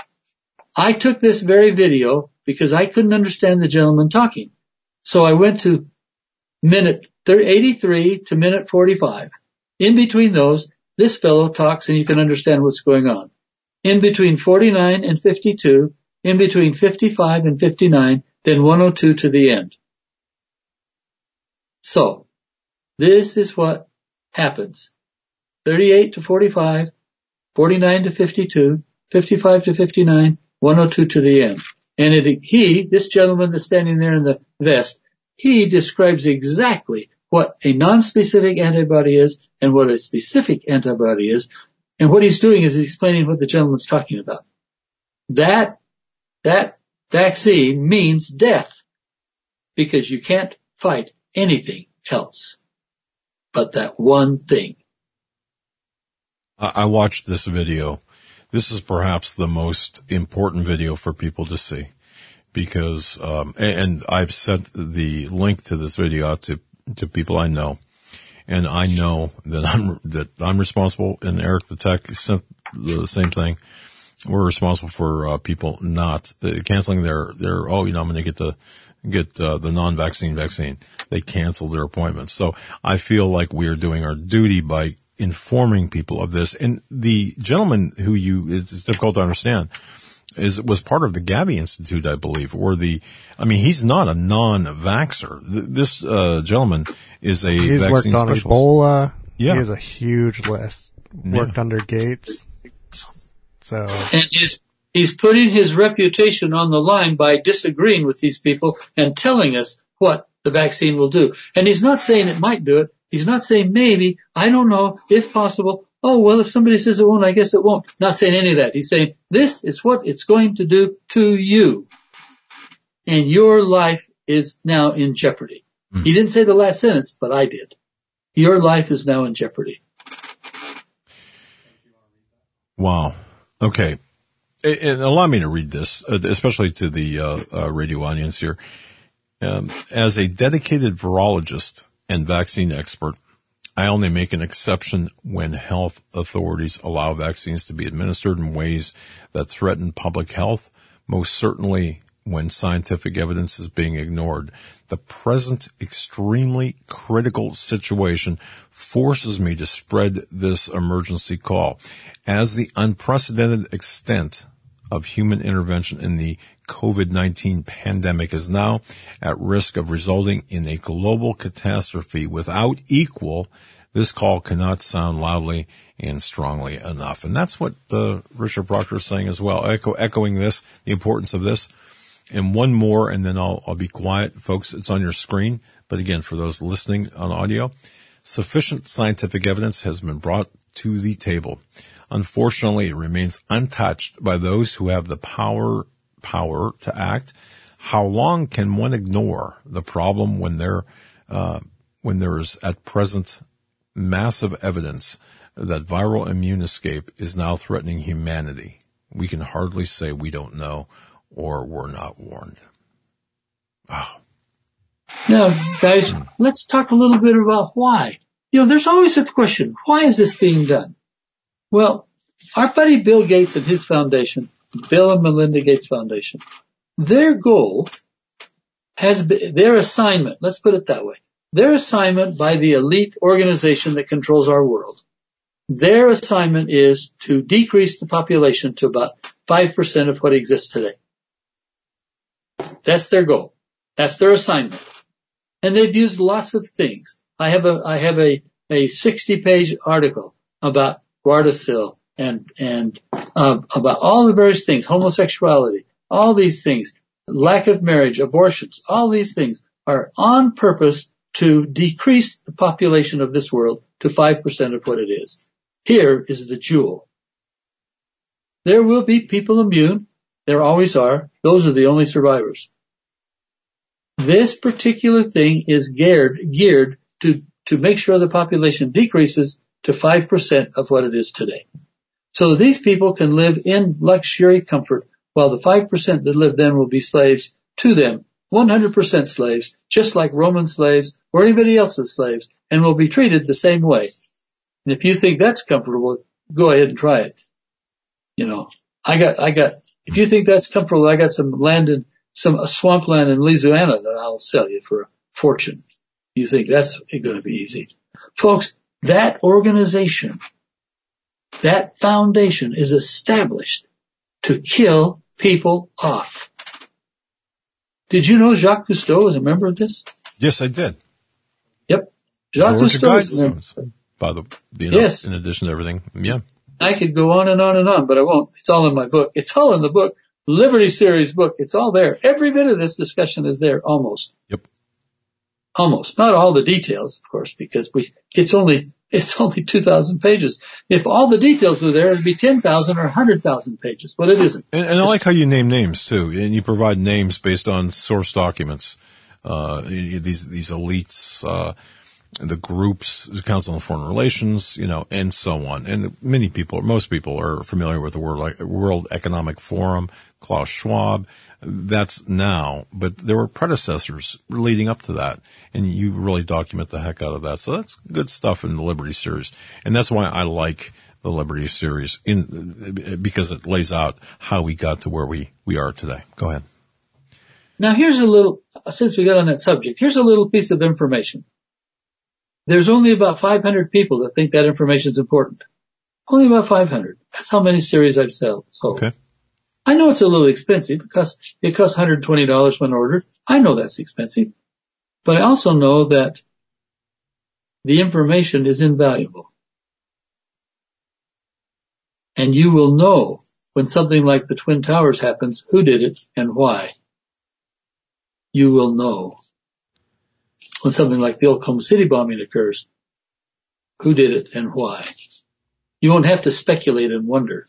I took this very video because I couldn't understand the gentleman talking. So I went to minute eighty-three to minute forty-five. In between those, this fellow talks and you can understand what's going on. In between forty-nine and fifty-two, in between fifty-five and fifty-nine, then one oh two to the end. So, this is what happens. thirty-eight to forty-five, forty-nine to fifty-two, fifty-five to fifty-nine, one oh two to the end. And it, he, this gentleman that's standing there in the vest, he describes exactly what a non-specific antibody is and what a specific antibody is. And what he's doing is he's explaining what the gentleman's talking about. That, that vaccine means death because you can't fight anything else but that one thing. I watched this video. This is perhaps the most important video for people to see because, um, and I've sent the link to this video out to, to people I know. And I know that I'm, that I'm responsible, and Eric the Tech sent the same thing. We're responsible for, uh, people not uh, canceling their, their, oh, you know, I'm going to get the, get, uh, the non-vaccine vaccine. They canceled their appointments. So I feel like we are doing our duty by informing people of this. And the gentleman who you, it's difficult to understand, is, was part of the Gavi Institute, I believe, or the, I mean, he's not a non-vaxxer. This, uh, gentleman is a he's vaccine worked on specialist. Ebola. Yeah. He has a huge list. Worked Yeah. under Gates. So. And he's, he's putting his reputation on the line by disagreeing with these people and telling us what the vaccine will do. And he's not saying it might do it. He's not saying maybe, I don't know, if possible. Oh, well, if somebody says it won't, I guess it won't. Not saying any of that. He's saying this is what it's going to do to you. And your life is now in jeopardy. Mm. He didn't say the last sentence, but I did. Your life is now in jeopardy. Wow. Okay. And allow me to read this, especially to the uh, uh, radio audience here. Um, as a dedicated virologist and vaccine expert, I only make an exception when health authorities allow vaccines to be administered in ways that threaten public health, most certainly when scientific evidence is being ignored. The present extremely critical situation forces me to spread this emergency call. As the unprecedented extent of human intervention in the COVID nineteen pandemic is now at risk of resulting in a global catastrophe without equal, this call cannot sound loudly and strongly enough. And that's what uh, Richard Proctor is saying as well, Echo, echoing this, the importance of this. And one more, and then I'll, I'll be quiet. Folks, it's on your screen. But again, for those listening on audio, sufficient scientific evidence has been brought to the table. Unfortunately, it remains untouched by those who have the power power to act. How long can one ignore the problem when there uh, when there is at present massive evidence that viral immune escape is now threatening humanity? We can hardly say we don't know or were not warned. Wow. Now, guys, let's talk a little bit about why. You know, there's always a question, why is this being done? Well, our buddy Bill Gates and his foundation, Bill and Melinda Gates Foundation, their goal has been, their assignment, let's put it that way, their assignment by the elite organization that controls our world, their assignment is to decrease the population to about five percent of what exists today. That's their goal. That's their assignment. And they've used lots of things. I have a, I have a, a sixty page article about Gardasil and, and, uh, about all the various things, homosexuality, all these things, lack of marriage, abortions, all these things are on purpose to decrease the population of this world to five percent of what it is. Here is the jewel. There will be people immune. There always are. Those are the only survivors. This particular thing is geared, geared to, to make sure the population decreases to five percent of what it is today. So these people can live in luxury comfort while the five percent that live then will be slaves to them, one hundred percent slaves, just like Roman slaves or anybody else's slaves, and will be treated the same way. And if you think that's comfortable, go ahead and try it. You know, I got, I got, if you think that's comfortable, I got some land in, some a swampland in Louisiana that I'll sell you for a fortune. You think that's going to be easy. Folks, that organization, that foundation is established to kill people off. Did you know Jacques Cousteau was a member of this? Yes, I did. Yep. Jacques George Cousteau was a member. by the, you know, yes. in addition to everything. Yeah. I could go on and on and on, but I won't. It's all in my book. It's all in the book. Liberty Series book. It's all there. Every bit of this discussion is there, almost. Yep. Almost. Not all the details, of course, because we, it's only, it's only two thousand pages. If all the details were there, it'd be ten thousand or one hundred thousand pages, but it isn't. And, and I like how you name names too, and you provide names based on source documents. Uh, these, these elites, uh, the groups, the Council on Foreign Relations, you know, and so on. And many people, most people are familiar with the World, World Economic Forum, Klaus Schwab. That's now, but there were predecessors leading up to that, and you really document the heck out of that. So that's good stuff in the Liberty Series. And that's why I like the Liberty Series in, because it lays out how we got to where we, we are today. Go ahead. Now here's a little, since we got on that subject, here's a little piece of information. There's only about five hundred people that think that information is important. Only about five hundred. That's how many series I've sold. Okay. I know it's a little expensive because it costs one hundred twenty dollars when ordered. I know that's expensive. But I also know that the information is invaluable. And you will know when something like the Twin Towers happens, who did it and why. You will know. When something like the Oklahoma City bombing occurs, who did it and why. You won't have to speculate and wonder.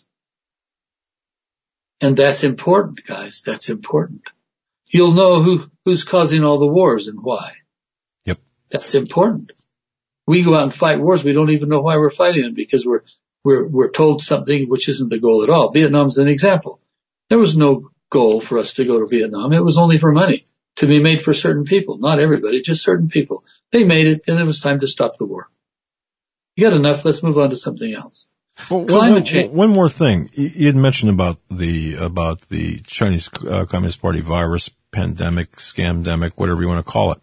And that's important, guys. That's important. You'll know who, who's causing all the wars and why. Yep. That's important. We go out and fight wars. We don't even know why we're fighting them because we're, we're, we're told something which isn't the goal at all. Vietnam's an example. There was no goal for us to go to Vietnam. It was only for money to be made for certain people. Not everybody, just certain people. They made it and it was time to stop the war. You got enough. Let's move on to something else. Well, Climate one, change. One more thing. You had mentioned about the, about the Chinese uh, Communist Party virus, pandemic, scamdemic, whatever you want to call it.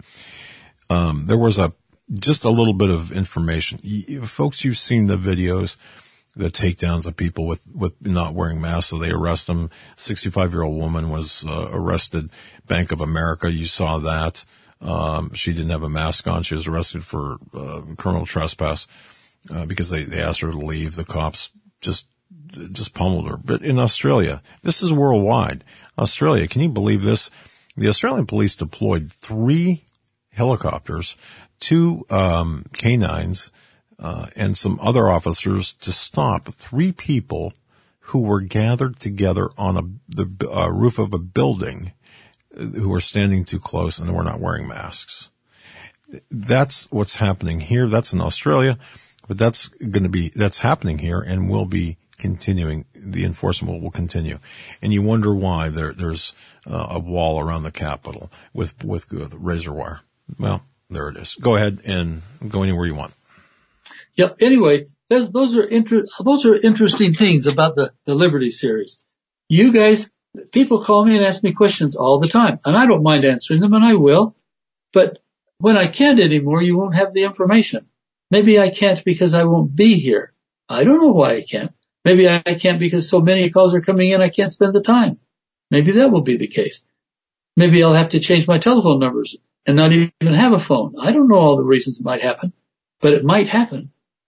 Um, there was a, just a little bit of information. You, folks, you've seen the videos, the takedowns of people with, with not wearing masks, so they arrest them. sixty-five year old woman was uh, arrested. Bank of America, you saw that. Um, she didn't have a mask on. She was arrested for uh, criminal trespass. Uh, because they, they asked her to leave. The cops just, just pummeled her. But in Australia, this is worldwide. Australia, can you believe this? The Australian police deployed three helicopters, two, um, canines, uh, and some other officers to stop three people who were gathered together on a, the uh, roof of a building, who were standing too close and were not wearing masks. That's what's happening here. That's in Australia. But that's going to be, that's happening here and will be continuing. The enforcement will continue. And you wonder why there, there's uh, a wall around the Capitol with, with uh, razor wire. Well, there it is. Go ahead and go anywhere you want. Yep. Anyway, those, those are inter- those are interesting things about the, the Liberty Series. You guys, people call me and ask me questions all the time, and I don't mind answering them, and I will. But when I can't anymore, you won't have the information. Maybe I can't because I won't be here. I don't know why I can't. Maybe I can't because so many calls are coming in I can't spend the time. Maybe that will be the case. Maybe I'll have to change my telephone numbers and not even have a phone. I don't know all the reasons it might happen, but it might happen.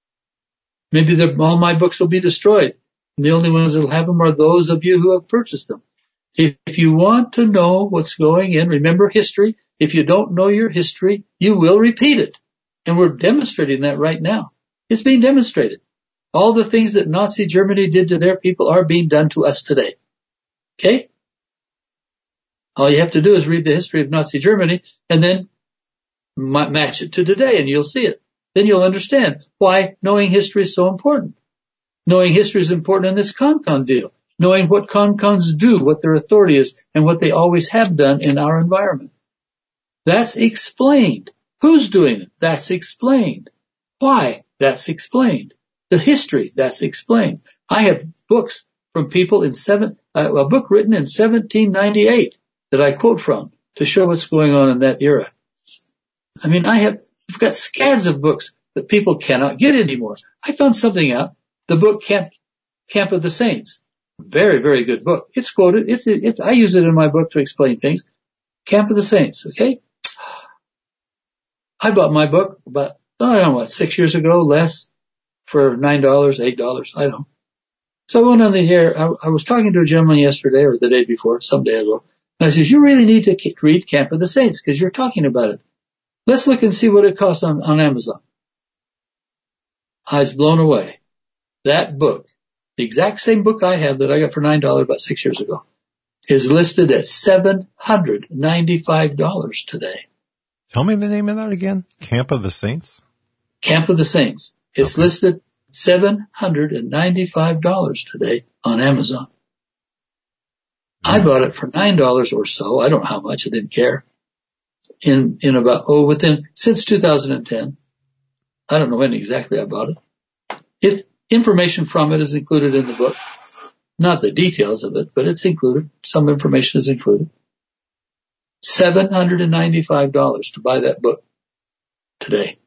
Maybe all my books will be destroyed, and the only ones that will have them are those of you who have purchased them. If you want to know what's going in, remember history. If you don't know your history, you will repeat it. And we're demonstrating that right now. It's being demonstrated. All the things that Nazi Germany did to their people are being done to us today. Okay? All you have to do is read the history of Nazi Germany and then match it to today and you'll see it. Then you'll understand why knowing history is so important. Knowing history is important in this CONCON deal. Knowing what CONCONs do, what their authority is, and what they always have done in our environment. That's explained. Who's doing it? That's explained. Why? That's explained. The history, that's explained. I have books from people in seven, uh, a book written in seventeen ninety-eight that I quote from to show what's going on in that era. I mean, I have, I've got scads of books that people cannot get anymore. I found something out. The book Camp, Camp of the Saints. Very, very good book. It's quoted. It's, it's, I use it in my book to explain things. Camp of the Saints. Okay. I bought my book about I don't know what, six years ago, less, for nine dollars, eight dollars, I don't know. So I went on the air. I, I was talking to a gentleman yesterday or the day before, some day ago, and I says, you really need to read Camp of the Saints because you're talking about it. Let's look and see what it costs on, on Amazon. I was blown away. That book, the exact same book I have that I got for nine dollars about six years ago, is listed at seven hundred ninety-five dollars today. Tell me the name of that again. Camp of the Saints? Camp of the Saints. It's okay. Listed seven hundred ninety-five dollars today on Amazon. Yeah. I bought it for nine dollars or so. I don't know how much. I didn't care. In, in about, oh, within, since two thousand ten. I don't know when exactly I bought it. It, information from it is included in the book. Not the details of it, but it's included. Some information is included. seven hundred ninety-five dollars to buy that book today.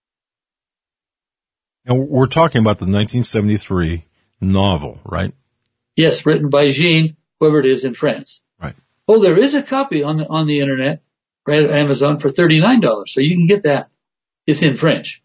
And we're talking about the nineteen seventy-three novel, right? Yes, written by Jean, whoever it is in France. Right. Oh, there is a copy on the, on the internet, right at Amazon for thirty-nine dollars. So you can get that. It's in French.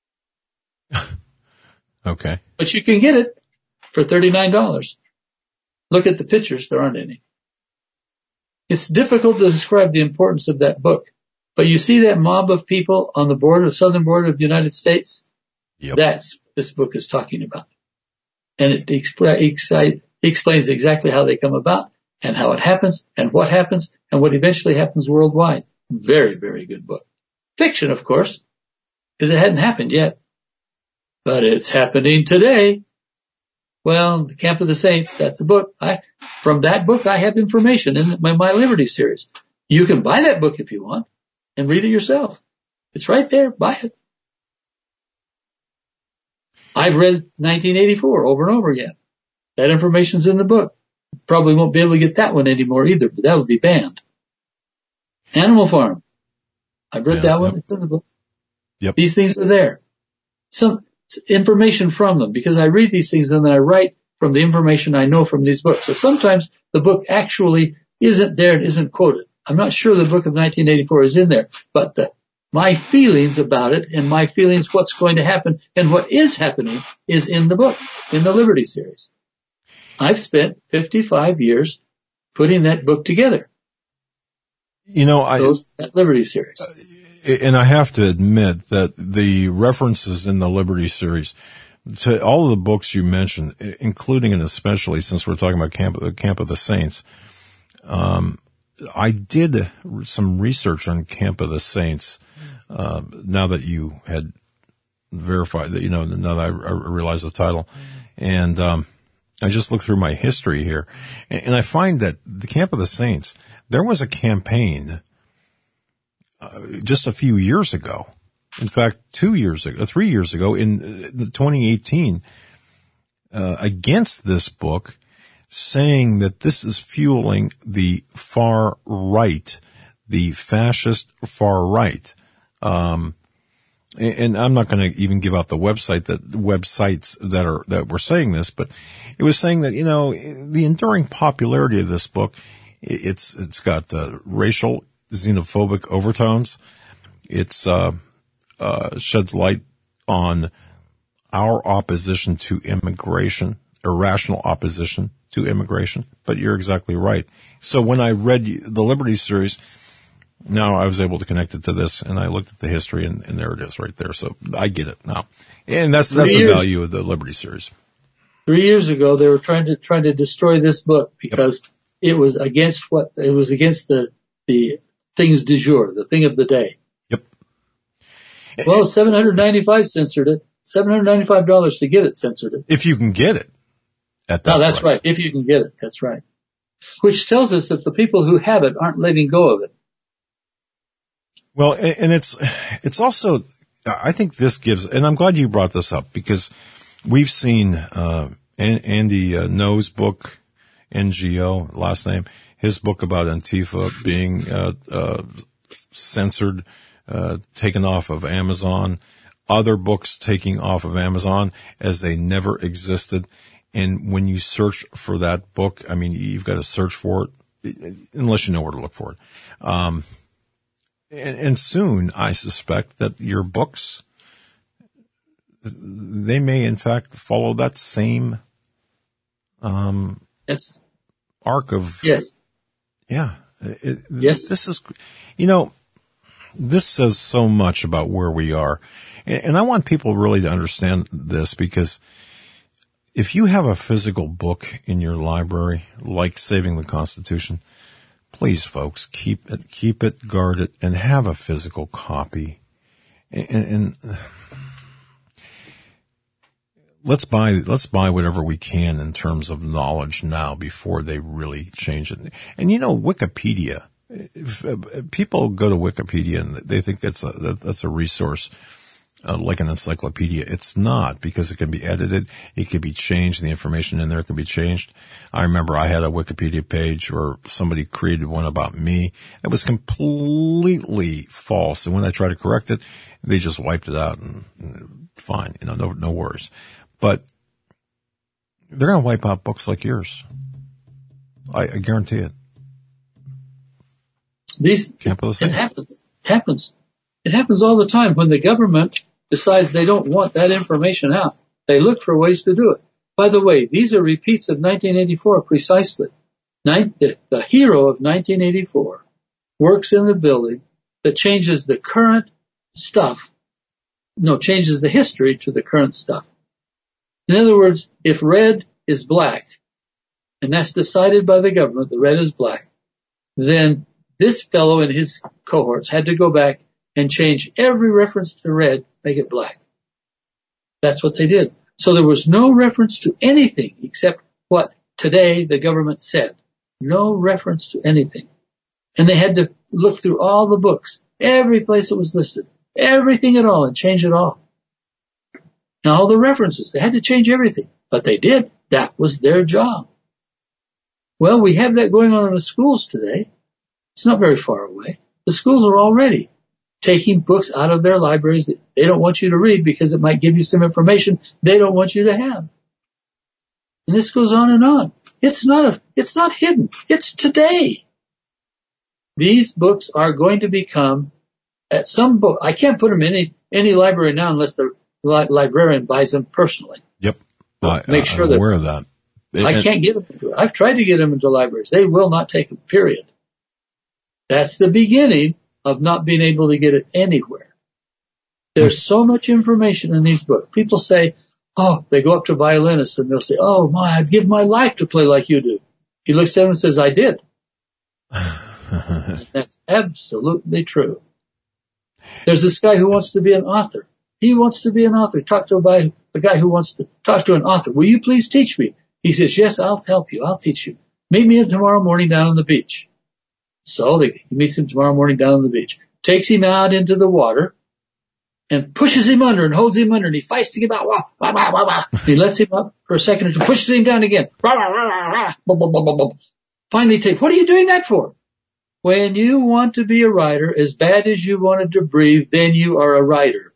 Okay. But you can get it for thirty-nine dollars. Look at the pictures. There aren't any. It's difficult to describe the importance of that book. But you see that mob of people on the border, southern border of the United States? Yep. That's what this book is talking about. And it expl- ex- explains exactly how they come about and how it happens and what happens and what eventually happens worldwide. Very, very good book. Fiction, of course, because it hadn't happened yet. But it's happening today. Well, the Camp of the Saints, that's the book. I, from that book, I have information in my, my Liberty series. You can buy that book if you want and read it yourself. It's right there. Buy it. I've read nineteen eighty-four over and over again. That information's in the book. Probably won't be able to get that one anymore either, but that would be banned. Animal Farm. I've read yeah, that one. Yep. It's in the book. Yep. These things are there. Some information from them, because I read these things and then I write from the information I know from these books. So sometimes the book actually isn't there and isn't quoted. I'm not sure the book of nineteen eighty-four is in there, but the, my feelings about it and my feelings what's going to happen and what is happening is in the book, in the Liberty series. I've spent fifty-five years putting that book together. You know, I, Those, that Liberty series. Uh, and I have to admit that the references in the Liberty series to all of the books you mentioned, including and especially since we're talking about Camp, the Camp of the Saints, um, I did some research on Camp of the Saints, uh, now that you had verified that, you know, now that I, I realize the title. And, um, I just looked through my history here and, and I find that the Camp of the Saints, there was a campaign, uh, just a few years ago. In fact, two years ago, three years ago in twenty eighteen, uh, against this book, saying that this is fueling the far right, the fascist far right. Um, and, and I'm not going to even give out the website that websites that are, that were saying this, but it was saying that, you know, the enduring popularity of this book, it's, it's got, uh, racial xenophobic overtones. It's, uh, Uh, sheds light on our opposition to immigration, irrational opposition to immigration. But you're exactly right. So when I read the Liberty series, now I was able to connect it to this, and I looked at the history, and, and there it is right there. So I get it now. And that's that's the value of the Liberty series. Three years ago, they were trying to trying to destroy this book because yep. it was against what it was against the the things du jour, the thing of the day. Well, seven hundred ninety-five censored it. seven hundred ninety-five dollars to get it censored it. If you can get it at that No, that's price. right. If you can get it. That's right. Which tells us that the people who have it aren't letting go of it. Well, and it's, it's also, I think this gives, and I'm glad you brought this up because we've seen, uh, Andy uh, Ngo's book, N G O, last name, his book about Antifa being, uh, uh, censored. Uh, taken off of Amazon, other books taking off of Amazon as they never existed. And when you search for that book, I mean, you've got to search for it unless you know where to look for it. Um, and, and soon I suspect that your books they may in fact follow that same um, yes. arc of yes, yeah. It, yes. This is, you know, this says so much about where we are, and, and I want people really to understand this, because if you have a physical book in your library, like Saving the Constitution, please, folks, keep it, keep it, guard it, and have a physical copy. And, and let's buy, let's buy whatever we can in terms of knowledge now before they really change it. And you know, Wikipedia, if, if people go to Wikipedia and they think that's a, that, that's a resource, uh, like an encyclopedia. It's not, because it can be edited. It can be changed. The information in there can be changed. I remember I had a Wikipedia page where somebody created one about me. It was completely false. And when I tried to correct it, they just wiped it out, and, and fine, you know, no, no worries. But they're going to wipe out books like yours. I, I guarantee it. These, Can't put the it happens, happens. It happens all the time when the government decides they don't want that information out. They look for ways to do it. By the way, these are repeats of nineteen eighty-four precisely. Nin- the, the hero of nineteen eighty-four works in the building that changes the current stuff, no, changes the history to the current stuff. In other words, if red is black, and that's decided by the government, the red is black, then this fellow and his cohorts had to go back and change every reference to red, make it black. That's what they did. So there was no reference to anything except what today the government said. No reference to anything. And they had to look through all the books, every place it was listed, everything at all, and change it all. Now all the references, they had to change everything, but they did. That was their job. Well, we have that going on in the schools today. It's not very far away. The schools are already taking books out of their libraries that they don't want you to read because it might give you some information they don't want you to have. And this goes on and on. It's not a, it's not hidden. It's today. These books are going to become, at some book, I can't put them in any, any library now unless the li- librarian buys them personally. Yep. I, Make sure I'm that, aware of that. I can't get them into it. I've tried to get them into libraries. They will not take them, period. That's the beginning of not being able to get it anywhere. There's so much information in these books. People say, oh, they go up to violinists and they'll say, oh my, I'd give my life to play like you do. He looks at them and says, I did. That's absolutely true. There's this guy who wants to be an author. He wants to be an author. Talk to a guy, a guy who wants to talk to an author. Will you please teach me? He says, yes, I'll help you. I'll teach you. Meet me tomorrow morning down on the beach. So they, he meets him tomorrow morning down on the beach, takes him out into the water and pushes him under and holds him under, and he fights to get out. Wah, wah, wah, wah, wah. He lets him up for a second or two, pushes him down again. Rah, rah, rah, rah, rah. Blah, blah, blah, blah, blah. Finally takes, what are you doing that for? When you want to be a writer as bad as you wanted to breathe, then you are a writer.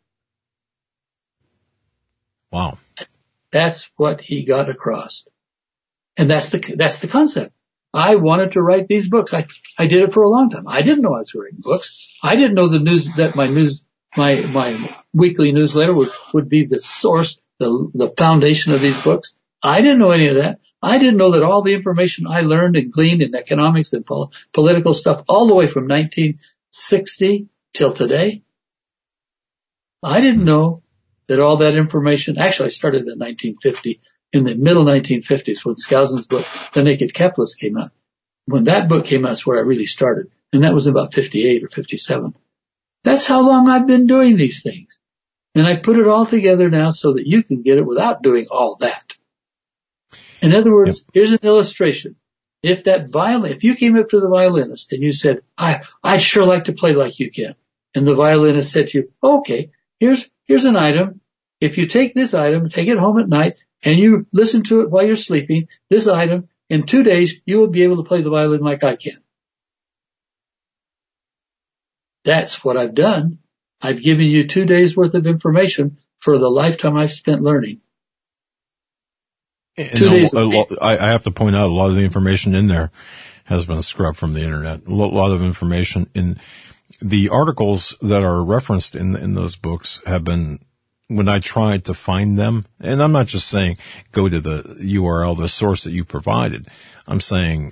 Wow. That's what he got across. And that's the, that's the concept. I wanted to write these books. I, I did it for a long time. I didn't know I was writing books. I didn't know the news, that my news, my, my weekly newsletter would, would be the source, the, the foundation of these books. I didn't know any of that. I didn't know that all the information I learned and gleaned in economics and pol- political stuff all the way from nineteen sixty till today. I didn't know that all that information, actually I started in nineteen fifty. In the middle nineteen fifties when Skousen's book, The Naked Capitalist, came out. When that book came out, that's where I really started. And that was about fifty-eight or fifty-seven. That's how long I've been doing these things. And I put it all together now so that you can get it without doing all that. In other words, yep. Here's an illustration. If that violin, if you came up to the violinist and you said, I, I'd sure like to play like you can. And the violinist said to you, okay, here's, here's an item. If you take this item, take it home at night, and you listen to it while you're sleeping, this item, in two days, you will be able to play the violin like I can. That's what I've done. I've given you two days worth of information for the lifetime I've spent learning. Two no, days. Lo- I have to point out a lot of the information in there has been scrubbed from the internet. A lot of information in the articles that are referenced in, in those books have been when I tried to find them, and I'm not just saying go to the U R L, the source that you provided. I'm saying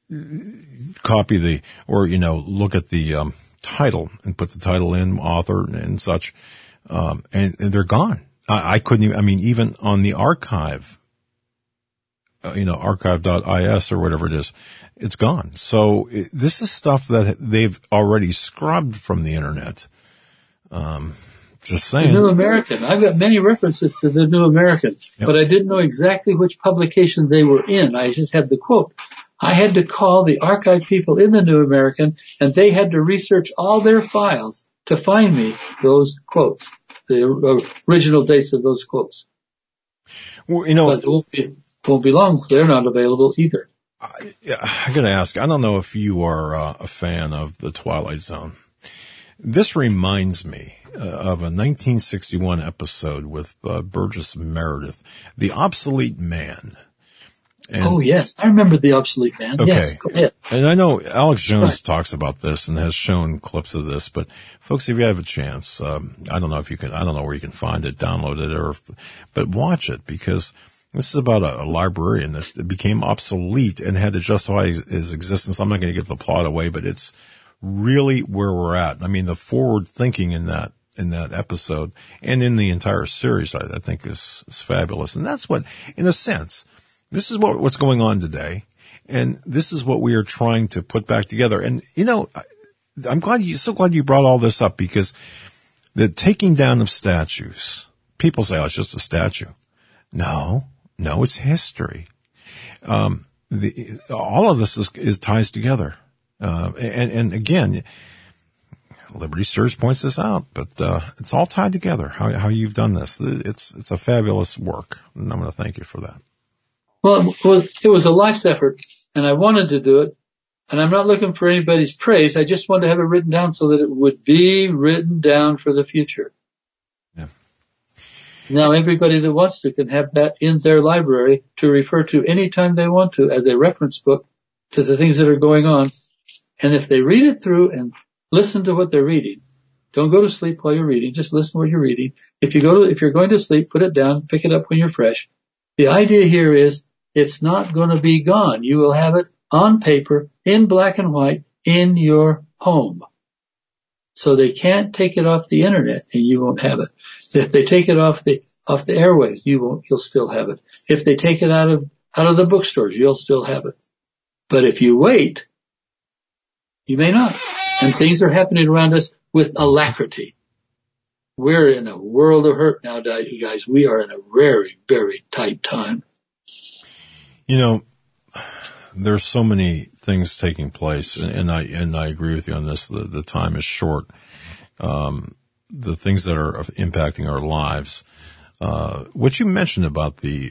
copy the, or, you know, look at the um, title and put the title in, author and such, um, and, and they're gone. I, I couldn't even, I mean, even on the archive, uh, you know, archive dot I S or whatever it is, it's gone. So it, this is stuff that they've already scrubbed from the internet. Um, just saying. The New American. I've got many references to the New American, yep. But I didn't know exactly which publication they were in. I just had the quote. I had to call the archive people in the New American, and they had to research all their files to find me those quotes, the original dates of those quotes. Well, you know, but it won't be, won't be long. They're not available either. I, I got to ask. I don't know if you are uh, a fan of the Twilight Zone. This reminds me uh, of a nineteen sixty-one episode with uh, Burgess Meredith, The Obsolete Man. And, oh, yes. I remember The Obsolete Man. Okay. Yes, go ahead. And I know Alex Jones right. talks about this and has shown clips of this, but folks, if you have a chance, um, I don't know if you can, I don't know where you can find it, download it, or, but watch it, because this is about a, a librarian that became obsolete and had to justify his, his existence. I'm not going to give the plot away, but it's really where we're at. I mean, the forward thinking in that, in that episode and in the entire series, I, I think is, is fabulous. And that's what, in a sense, this is what, what's going on today, and this is what we are trying to put back together. And, you know, I, I'm glad you, so glad you brought all this up, because the taking down of statues, people say, oh, it's just a statue. No, no, it's history. Um, the, all of this is, is ties together. Uh, and, and again, Liberty Surge points this out, but, uh, it's all tied together, how, how you've done this. It's, it's a fabulous work, and I'm going to thank you for that. Well, it was a life's effort, and I wanted to do it, and I'm not looking for anybody's praise. I just wanted to have it written down so that it would be written down for the future. Yeah. Now, everybody that wants to can have that in their library to refer to any time they want to as a reference book to the things that are going on. And if they read it through and listen to what they're reading, don't go to sleep while you're reading, just listen to what you're reading. If you go to, if you're going to sleep, put it down, pick it up when you're fresh. The idea here is it's not going to be gone. You will have it on paper, in black and white, in your home. So they can't take it off the internet and you won't have it. If they take it off the, off the airwaves, you won't, you'll still have it. If they take it out of, out of the bookstores, you'll still have it. But if you wait, you may not. And things are happening around us with alacrity. We're in a world of hurt now, you guys. We are in a very, very tight time. You know, there's so many things taking place, and I and I agree with you on this. The, the time is short. Um, the things that are impacting our lives. Uh, what you mentioned about the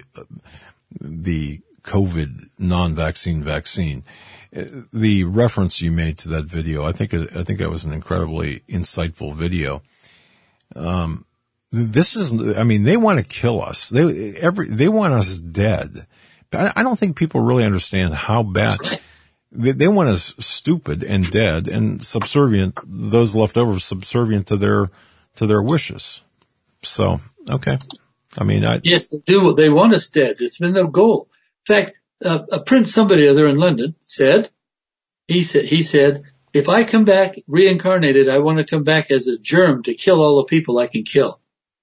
the COVID non-vaccine vaccine, the reference you made to that video, I think I think that was an incredibly insightful video. Um, this is, I mean, they want to kill us. They, every, they want us dead. But I, I don't think people really understand how bad they, they want us stupid and dead and subservient, those left over subservient to their, to their wishes. So, okay. I mean, I. Yes, they do. They want us dead. It's been their goal. In fact, uh, a prince, somebody other in London said, he said, he said, if I come back reincarnated, I want to come back as a germ to kill all the people I can kill.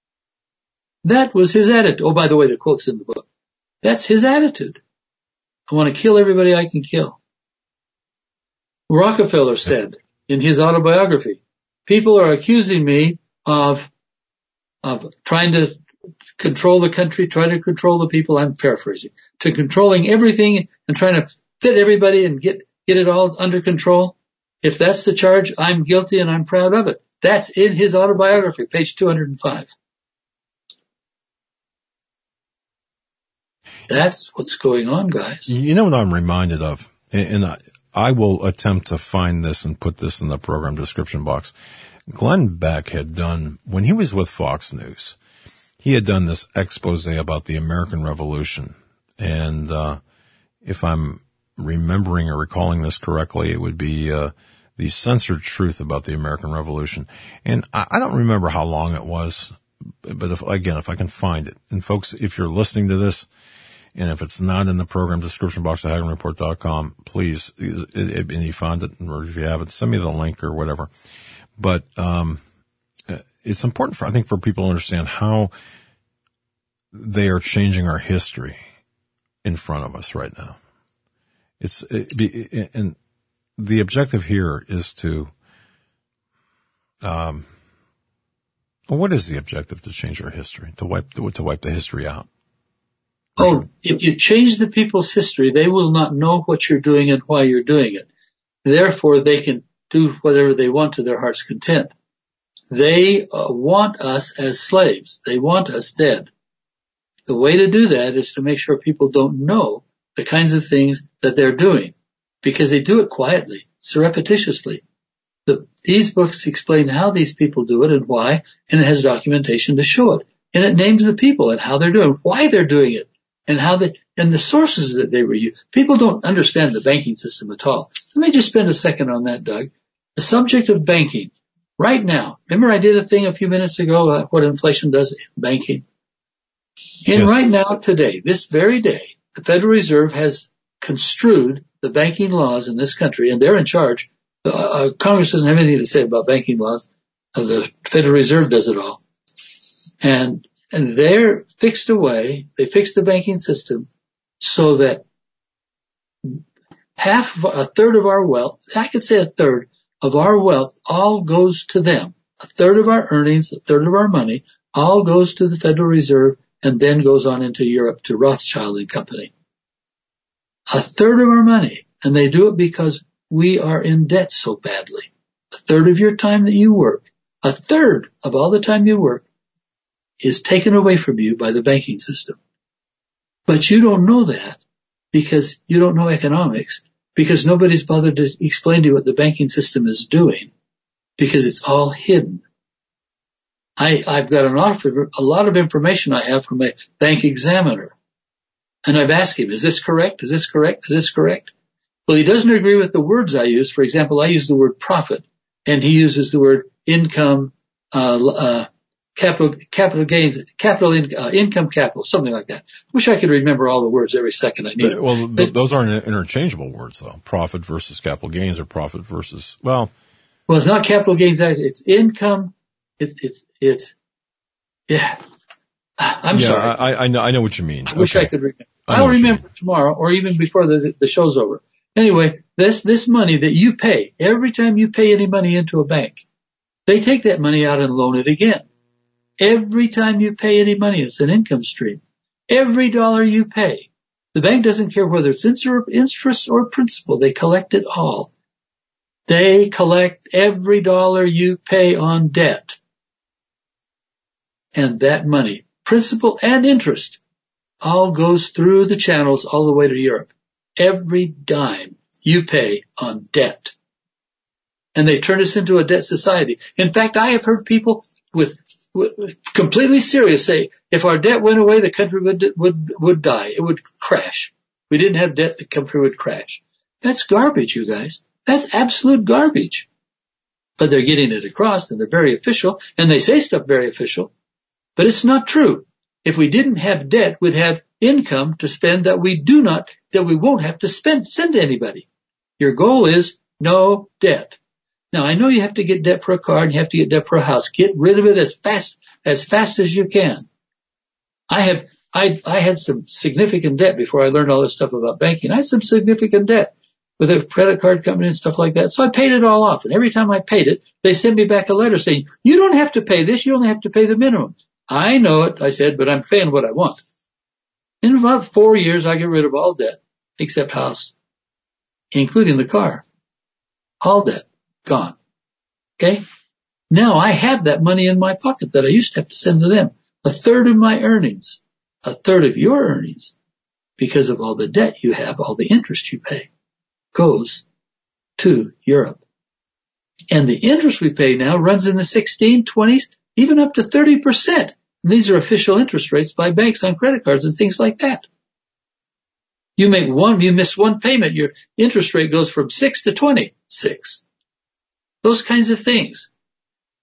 That was his attitude. Oh, by the way, the quote's in the book. That's his attitude. I want to kill everybody I can kill. Rockefeller said in his autobiography, people are accusing me of, of trying to control the country, trying to control the people. I'm paraphrasing, to controlling everything and trying to fit everybody and get, get it all under control. If that's the charge, I'm guilty and I'm proud of it. That's in his autobiography, page two hundred five. That's what's going on, guys. You know what I'm reminded of? And I, I will attempt to find this and put this in the program description box. Glenn Beck had done, when he was with Fox News, he had done this expose about the American Revolution. And uh if I'm remembering or recalling this correctly, it would be uh the censored truth about the American Revolution. And I, I don't remember how long it was, but if, again, if I can find it, and folks, if you're listening to this, and if it's not in the program description box at Hagman Report dot com, please, and you found it, or if you haven't, send me the link or whatever. But um, it's important for, I think, for people to understand how they are changing our history in front of us right now. It's it, and the objective here is to, um, well, what is the objective to change our history? To wipe to, to wipe the history out. Oh, if you change the people's history, they will not know what you're doing and why you're doing it. Therefore, they can do whatever they want to their heart's content. They uh, want us as slaves. They want us dead. The way to do that is to make sure people don't know the kinds of things that they're doing, because they do it quietly, surreptitiously. The, these books explain how these people do it and why, and it has documentation to show it. And it names the people and how they're doing, why they're doing it, and how they, and the sources that they were used. People don't understand the banking system at all. Let me just spend a second on that, Doug. The subject of banking. Right now, remember I did a thing a few minutes ago about what inflation does in banking? And yes. Right now, today, this very day, the Federal Reserve has construed the banking laws in this country, and they're in charge. Uh, Congress doesn't have anything to say about banking laws. Uh, the Federal Reserve does it all. And, and they're fixed away. They fixed the banking system so that half, a third of our wealth, I could say a third of our wealth all goes to them. A third of our earnings, a third of our money, all goes to the Federal Reserve and then goes on into Europe to Rothschild and Company. A third of our money, and they do it because we are in debt so badly. A third of your time that you work, a third of all the time you work is taken away from you by the banking system. But you don't know that because you don't know economics, because nobody's bothered to explain to you what the banking system is doing, because it's all hidden. I, I've got an offer, a lot of information I have from a bank examiner. And I've asked him, is this correct? Is this correct? Is this correct? Well, he doesn't agree with the words I use. For example, I use the word profit, and he uses the word income, uh, uh, capital, capital gains, capital, in, uh, income capital, something like that. Wish I could remember all the words every second I need. Well, th- but, those aren't interchangeable words, though. Profit versus capital gains, or profit versus, well. Well, it's not capital gains. It's income. It's, it's, it's, yeah. I'm yeah, sorry. I, I know, I know what you mean. I okay. wish I could remember. I'll remember tomorrow or even before the, the show's over. Anyway, this, this money that you pay, every time you pay any money into a bank, they take that money out and loan it again. Every time you pay any money, it's an income stream. Every dollar you pay, the bank doesn't care whether it's interest or principal. They collect it all. They collect every dollar you pay on debt. And that money, principal and interest, all goes through the channels all the way to Europe. Every dime you pay on debt. And they turn us into a debt society. In fact, I have heard people with, with completely serious say, if our debt went away, the country would, would, would die. It would crash. If we didn't have debt, the country would crash. That's garbage, you guys. That's absolute garbage. But they're getting it across, and they're very official, and they say stuff very official. But it's not true. If we didn't have debt, we'd have income to spend that we do not, that we won't have to spend, send to anybody. Your goal is no debt. Now, I know you have to get debt for a car and you have to get debt for a house. Get rid of it as fast, as fast as you can. I have, I, I had some significant debt before I learned all this stuff about banking. I had some significant debt with a credit card company and stuff like that. So I paid it all off. And every time I paid it, they sent me back a letter saying, you don't have to pay this. You only have to pay the minimum. I know it, I said, but I'm paying what I want. In about four years, I get rid of all debt, except house, including the car. All debt, gone. Okay? Now I have that money in my pocket that I used to have to send to them. A third of my earnings, a third of your earnings, because of all the debt you have, all the interest you pay, goes to Europe. And the interest we pay now runs in the sixteen, twenties, even up to thirty percent. And these are official interest rates by banks on credit cards and things like that. You make one, you miss one payment, your interest rate goes from six to twenty-six. Those kinds of things.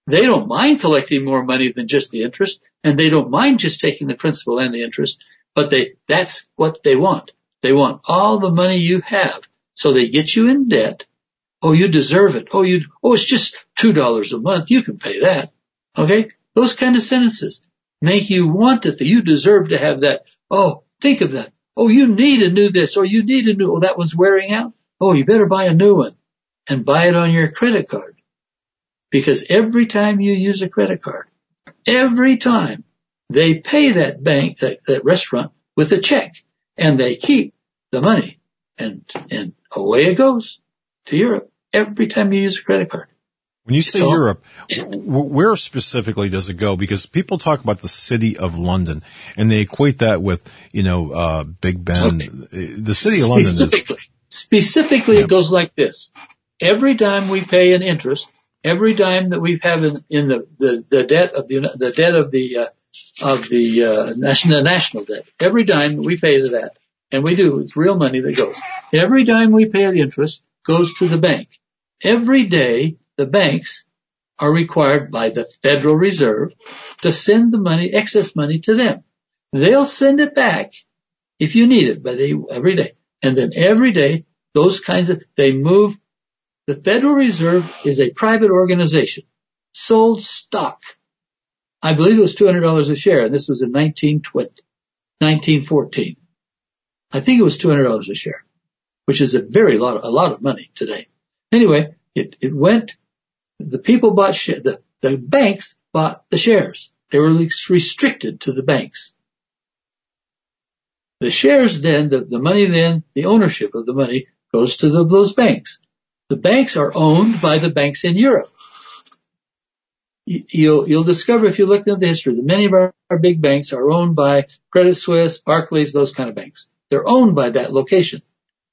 They don't mind collecting more money than just the interest, and they don't mind just taking the principal and the interest, but they, that's what they want. They want all the money you have. So they get you in debt. Oh, you deserve it. Oh, you, oh, it's just two dollars a month. You can pay that. Okay? Those kind of sentences make you want it. You deserve to have that. Oh, think of that. Oh, you need a new this, or you need a new, oh, that one's wearing out. Oh, you better buy a new one and buy it on your credit card. Because every time you use a credit card, every time they pay that bank, that, that restaurant with a check, and they keep the money, and, and away it goes to Europe every time you use a credit card. When you say all, Europe, where specifically does it go? Because people talk about the city of London, and they equate that with, you know, uh, Big Ben. Okay. The city of London specifically, is... Specifically, yeah. It goes like this. Every time we pay an interest, every time that we have in, in the, the, the debt of the, the debt of the, uh, of the, uh, national, national debt, every dime that we pay to that, and we do, it's real money that goes. Every dime we pay the interest goes to the bank. Every day, the banks are required by the Federal Reserve to send the money, excess money to them. They'll send it back if you need it, but they, every day. And then every day, those kinds of, they move. The Federal Reserve is a private organization, sold stock. I believe it was two hundred dollars a share, and this was in nineteen twenty, nineteen fourteen. I think it was two hundred dollars a share, which is a very lot, a lot of money today. Anyway, it, it went, the people bought, sh- the, the banks bought the shares. They were restricted to the banks. The shares then, the, the money then, the ownership of the money goes to the, those banks. The banks are owned by the banks in Europe. You, you'll, you'll discover if you look into the history that many of our, our big banks are owned by Credit Suisse, Barclays, those kind of banks. They're owned by that location.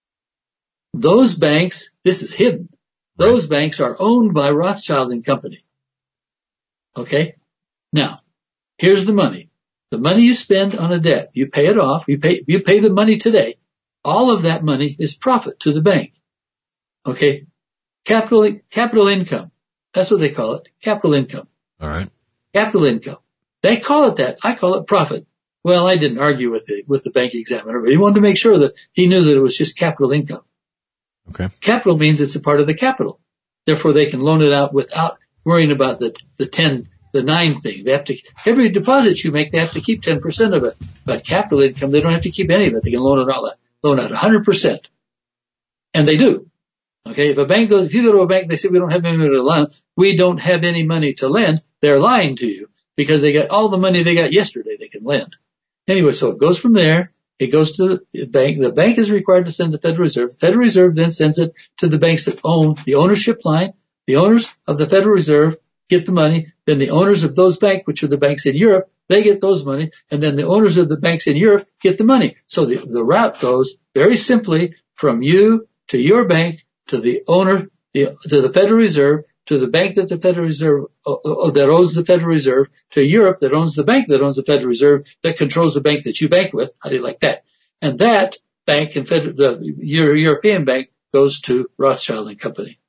Those banks, this is hidden. Those right. banks are owned by Rothschild and Company. Okay? Now, here's the money. The money you spend on a debt, you pay it off, you pay, you pay the money today. All of that money is profit to the bank. Okay? Capital, capital income. That's what they call it. Capital income. All right. Capital income. They call it that. I call it profit. Well, I didn't argue with the, with the bank examiner, but he wanted to make sure that he knew that it was just capital income. Okay. Capital means it's a part of the capital. Therefore, they can loan it out without worrying about the, the ten, the nine thing. They have to, every deposit you make, they have to keep ten percent of it. But capital income, they don't have to keep any of it. They can loan it all, loan out one hundred percent. And they do. Okay. If a bank goes, if you go to a bank, they say, we don't have any money to lend. We don't have any money to lend. They're lying to you because they got all the money they got yesterday they can lend. Anyway, so it goes from there. It goes to the bank. The bank is required to send the Federal Reserve. The Federal Reserve then sends it to the banks that own the ownership line. The owners of the Federal Reserve get the money. Then the owners of those banks, which are the banks in Europe, they get those money. And then the owners of the banks in Europe get the money. So the, the route goes very simply from you to your bank to the owner, the, to the Federal Reserve, to the bank that the Federal Reserve, uh, uh, that owns the Federal Reserve, to Europe that owns the bank that owns the Federal Reserve, that controls the bank that you bank with. How do you like that? And that bank and Federal, the Euro- European bank goes to Rothschild and Company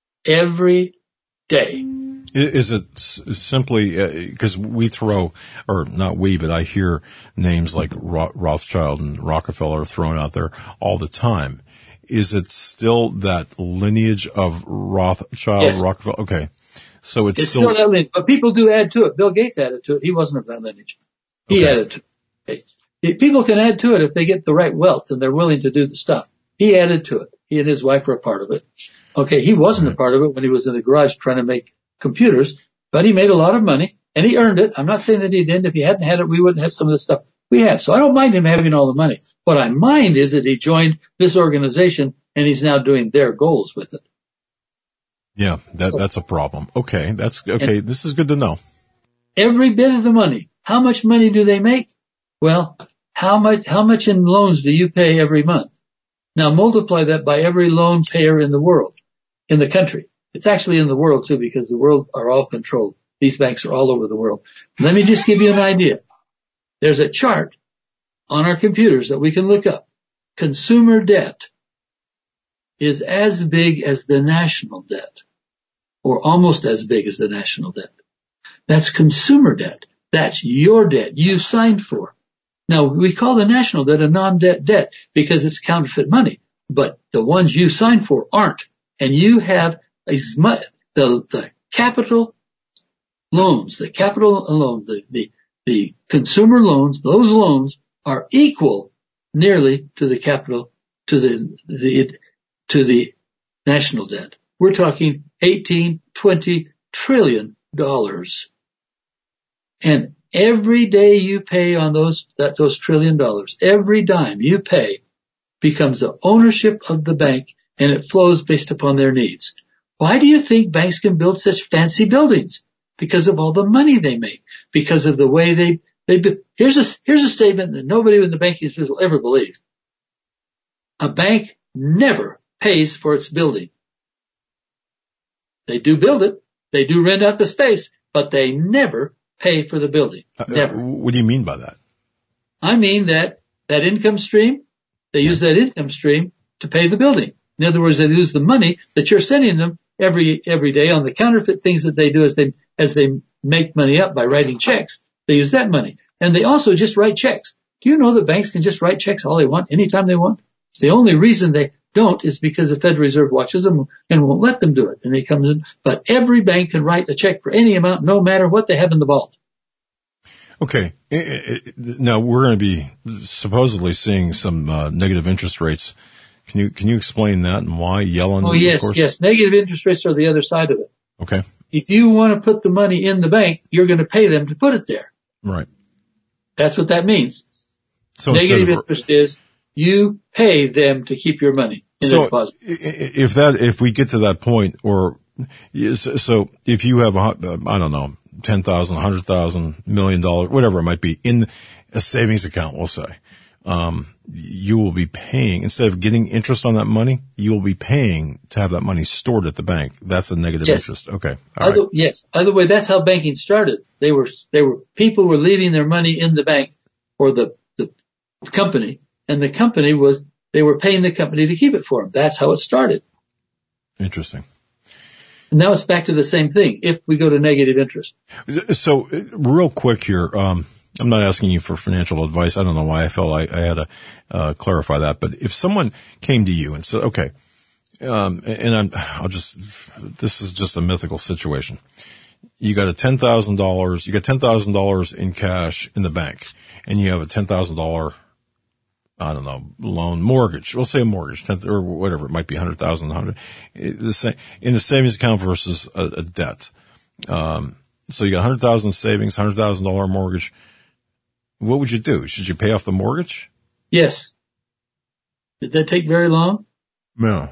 every day. Is it s- simply because uh, we throw, or not we, but I hear names like Ro- Rothschild and Rockefeller thrown out there all the time. Is it still that lineage of Rothschild, yes. Rockefeller? Okay. So it's, it's still, still that lineage, but people do add to it. Bill Gates added to it. He wasn't of that lineage. He okay. added to it. Okay. People can add to it if they get the right wealth and they're willing to do the stuff. He added to it. He and his wife were a part of it. Okay. He wasn't right. a part of it when he was in the garage trying to make computers, but he made a lot of money and he earned it. I'm not saying that he didn't. If he hadn't had it, we wouldn't have some of the stuff we have. So I don't mind him having all the money. What I mind is that he joined this organization and he's now doing their goals with it. Yeah, that, so, that's a problem. Okay. That's okay. This is good to know. Every bit of the money. How much money do they make? Well, how much, how much in loans do you pay every month? Now multiply that by every loan payer in the world, in the country. It's actually in the world too, because the world are all controlled. These banks are all over the world. Let me just give you an idea. There's a chart on our computers that we can look up. Consumer debt is as big as the national debt. or almost as big as the national debt. That's consumer debt. That's your debt you signed for. Now, we call the national debt a non-debt debt because it's counterfeit money, but the ones you signed for aren't. And you have as much, the, the capital loans, the capital loan, the, the, the consumer loans, those loans are equal nearly to the capital, to the, the, to the national debt. We're talking eighteen, twenty trillion dollars. And every day you pay on those, that, those trillion dollars, every dime you pay becomes the ownership of the bank, and it flows based upon their needs. Why do you think banks can build such fancy buildings? Because of all the money they make, because of the way they, they, here's a, here's a statement that nobody in the banking industry will ever believe. A bank never pays for its building. They do build it. They do rent out the space, but they never pay for the building. Never. Uh, what do you mean by that? I mean that, that income stream, they use that income stream to pay the building. In other words, they use the money that you're sending them every, every day on the counterfeit things that they do as they, as they make money up by writing checks. They use that money. And they also just write checks. Do you know that banks can just write checks all they want, anytime they want? The only reason they don't is because the Federal Reserve watches them and won't let them do it. And they come in, but every bank can write a check for any amount, no matter what they have in the vault. Okay. Now we're going to be supposedly seeing some uh, negative interest rates. Can you, can you explain that and why? Yellen? Oh, yes, of course? yes. Negative interest rates are the other side of it. Okay. If you want to put the money in the bank, you're going to pay them to put it there. Right. That's what that means. So negative of, interest is you pay them to keep your money in so their deposit. If that, if we get to that point, or so if you have, a, I don't know, ten thousand, a hundred thousand, million dollars, whatever it might be, in a savings account, we'll say, um, you will be paying, instead of getting interest on that money, you will be paying to have that money stored at the bank. That's a negative Yes. interest. Okay. All Other, right. Yes. By the way, that's how banking started. They were, they were, people were leaving their money in the bank or the, the company, and the company was, they were paying the company to keep it for them. That's how it started. Interesting. And now it's back to the same thing if we go to negative interest. So real quick here, um, I'm not asking you for financial advice. I don't know why I felt I, I had to uh, clarify that. But if someone came to you and said, okay, um, and I'm, I'll just, this is just a mythical situation. You got a ten thousand dollars, you got ten thousand dollars in cash in the bank, and you have a ten thousand dollars, I don't know, loan, mortgage. We'll say a mortgage, ten or whatever. It might be one hundred thousand dollars, one hundred thousand dollars in the savings account versus a, a debt. Um, so you got one hundred thousand dollars savings, one hundred thousand dollars mortgage. What would you do? Should you pay off the mortgage? Yes. Did that take very long? No.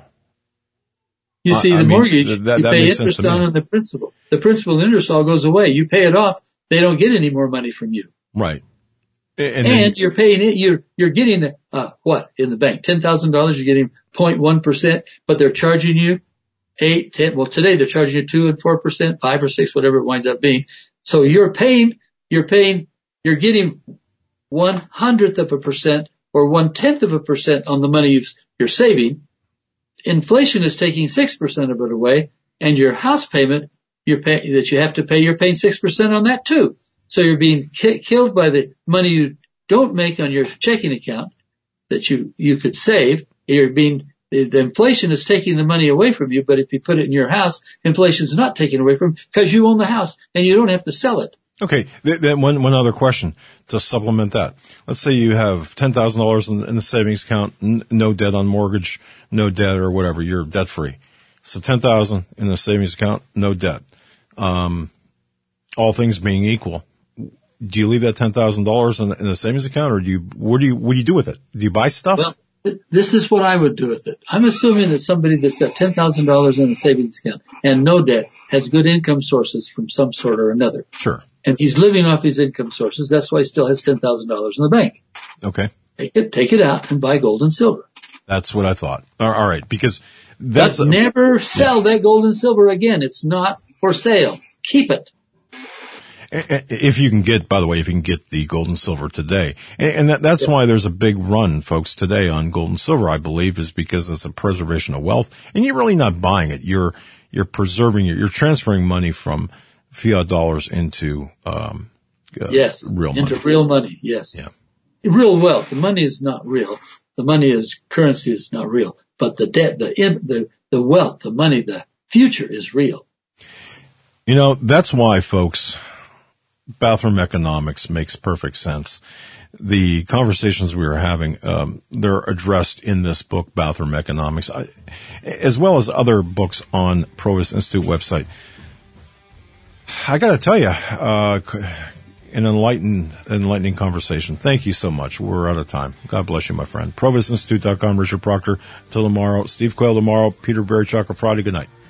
You see, I, I the mean, mortgage, th- that, you that pay makes sense interest to me. on the principal. The principal and interest all goes away. You pay it off. They don't get any more money from you. Right. And, And, then, you're paying it, you're, you're getting, uh, what in the bank? ten thousand dollars, you're getting zero point one percent, but they're charging you eight, ten, well today they're charging you two and four percent, five or six, whatever it winds up being. So you're paying, you're paying, you're getting one hundredth of a percent or one tenth of a percent on the money you've, you're saving. Inflation is taking six percent of it away, and your house payment you're pay, that you have to pay, you're paying six percent on that too. So you're being ki- killed by the money you don't make on your checking account that you, you could save. You're being, the, the inflation is taking the money away from you, but if you put it in your house, inflation's not taken away from you because you own the house and you don't have to sell it. okay. Th- then one, one other question to supplement that. Let's say you have ten thousand dollars in, in the savings account, n- no debt on mortgage, no debt or whatever. You're debt free. So ten thousand dollars in the savings account, no debt. Um, all things being equal. Do you leave that ten thousand dollars in the, in the savings account, or do you, what do you, what do you do with it? Do you buy stuff? Well, th- this is what I would do with it. I'm assuming that somebody that's got ten thousand dollars in a savings account and no debt has good income sources from some sort or another. Sure. And he's living off his income sources. That's why he still has ten thousand dollars in the bank. Okay. Take it, take it out and buy gold and silver. That's what I thought. All all right. Because that's, But a, never sell that gold and silver again. It's not for sale. Keep it. if you can get, by the way, if you can get the gold and silver today. And, and that, that's why there's a big run, folks, today on gold and silver, I believe, is because it's a preservation of wealth. And you're really not buying it. You're, you're preserving your, you're transferring money from fiat dollars into, um, uh, yes, real money. Into real money. Yes. Yeah. Real wealth. The money is not real. The money is currency is not real, but the debt, the, the, the wealth, the money, the future is real. You know, that's why, folks, bathroom economics makes perfect sense. The conversations we were having, um, they're addressed in this book, Bathroom Economics, I, as well as other books on Provis Institute website. I got to tell you, uh, an enlightened, enlightening conversation. Thank you so much. We're out of time. God bless you, my friend. Provis Institute dot com, Richard Proctor. Till tomorrow. Steve Quayle tomorrow. Peter Barry Chocolate Friday. Good night.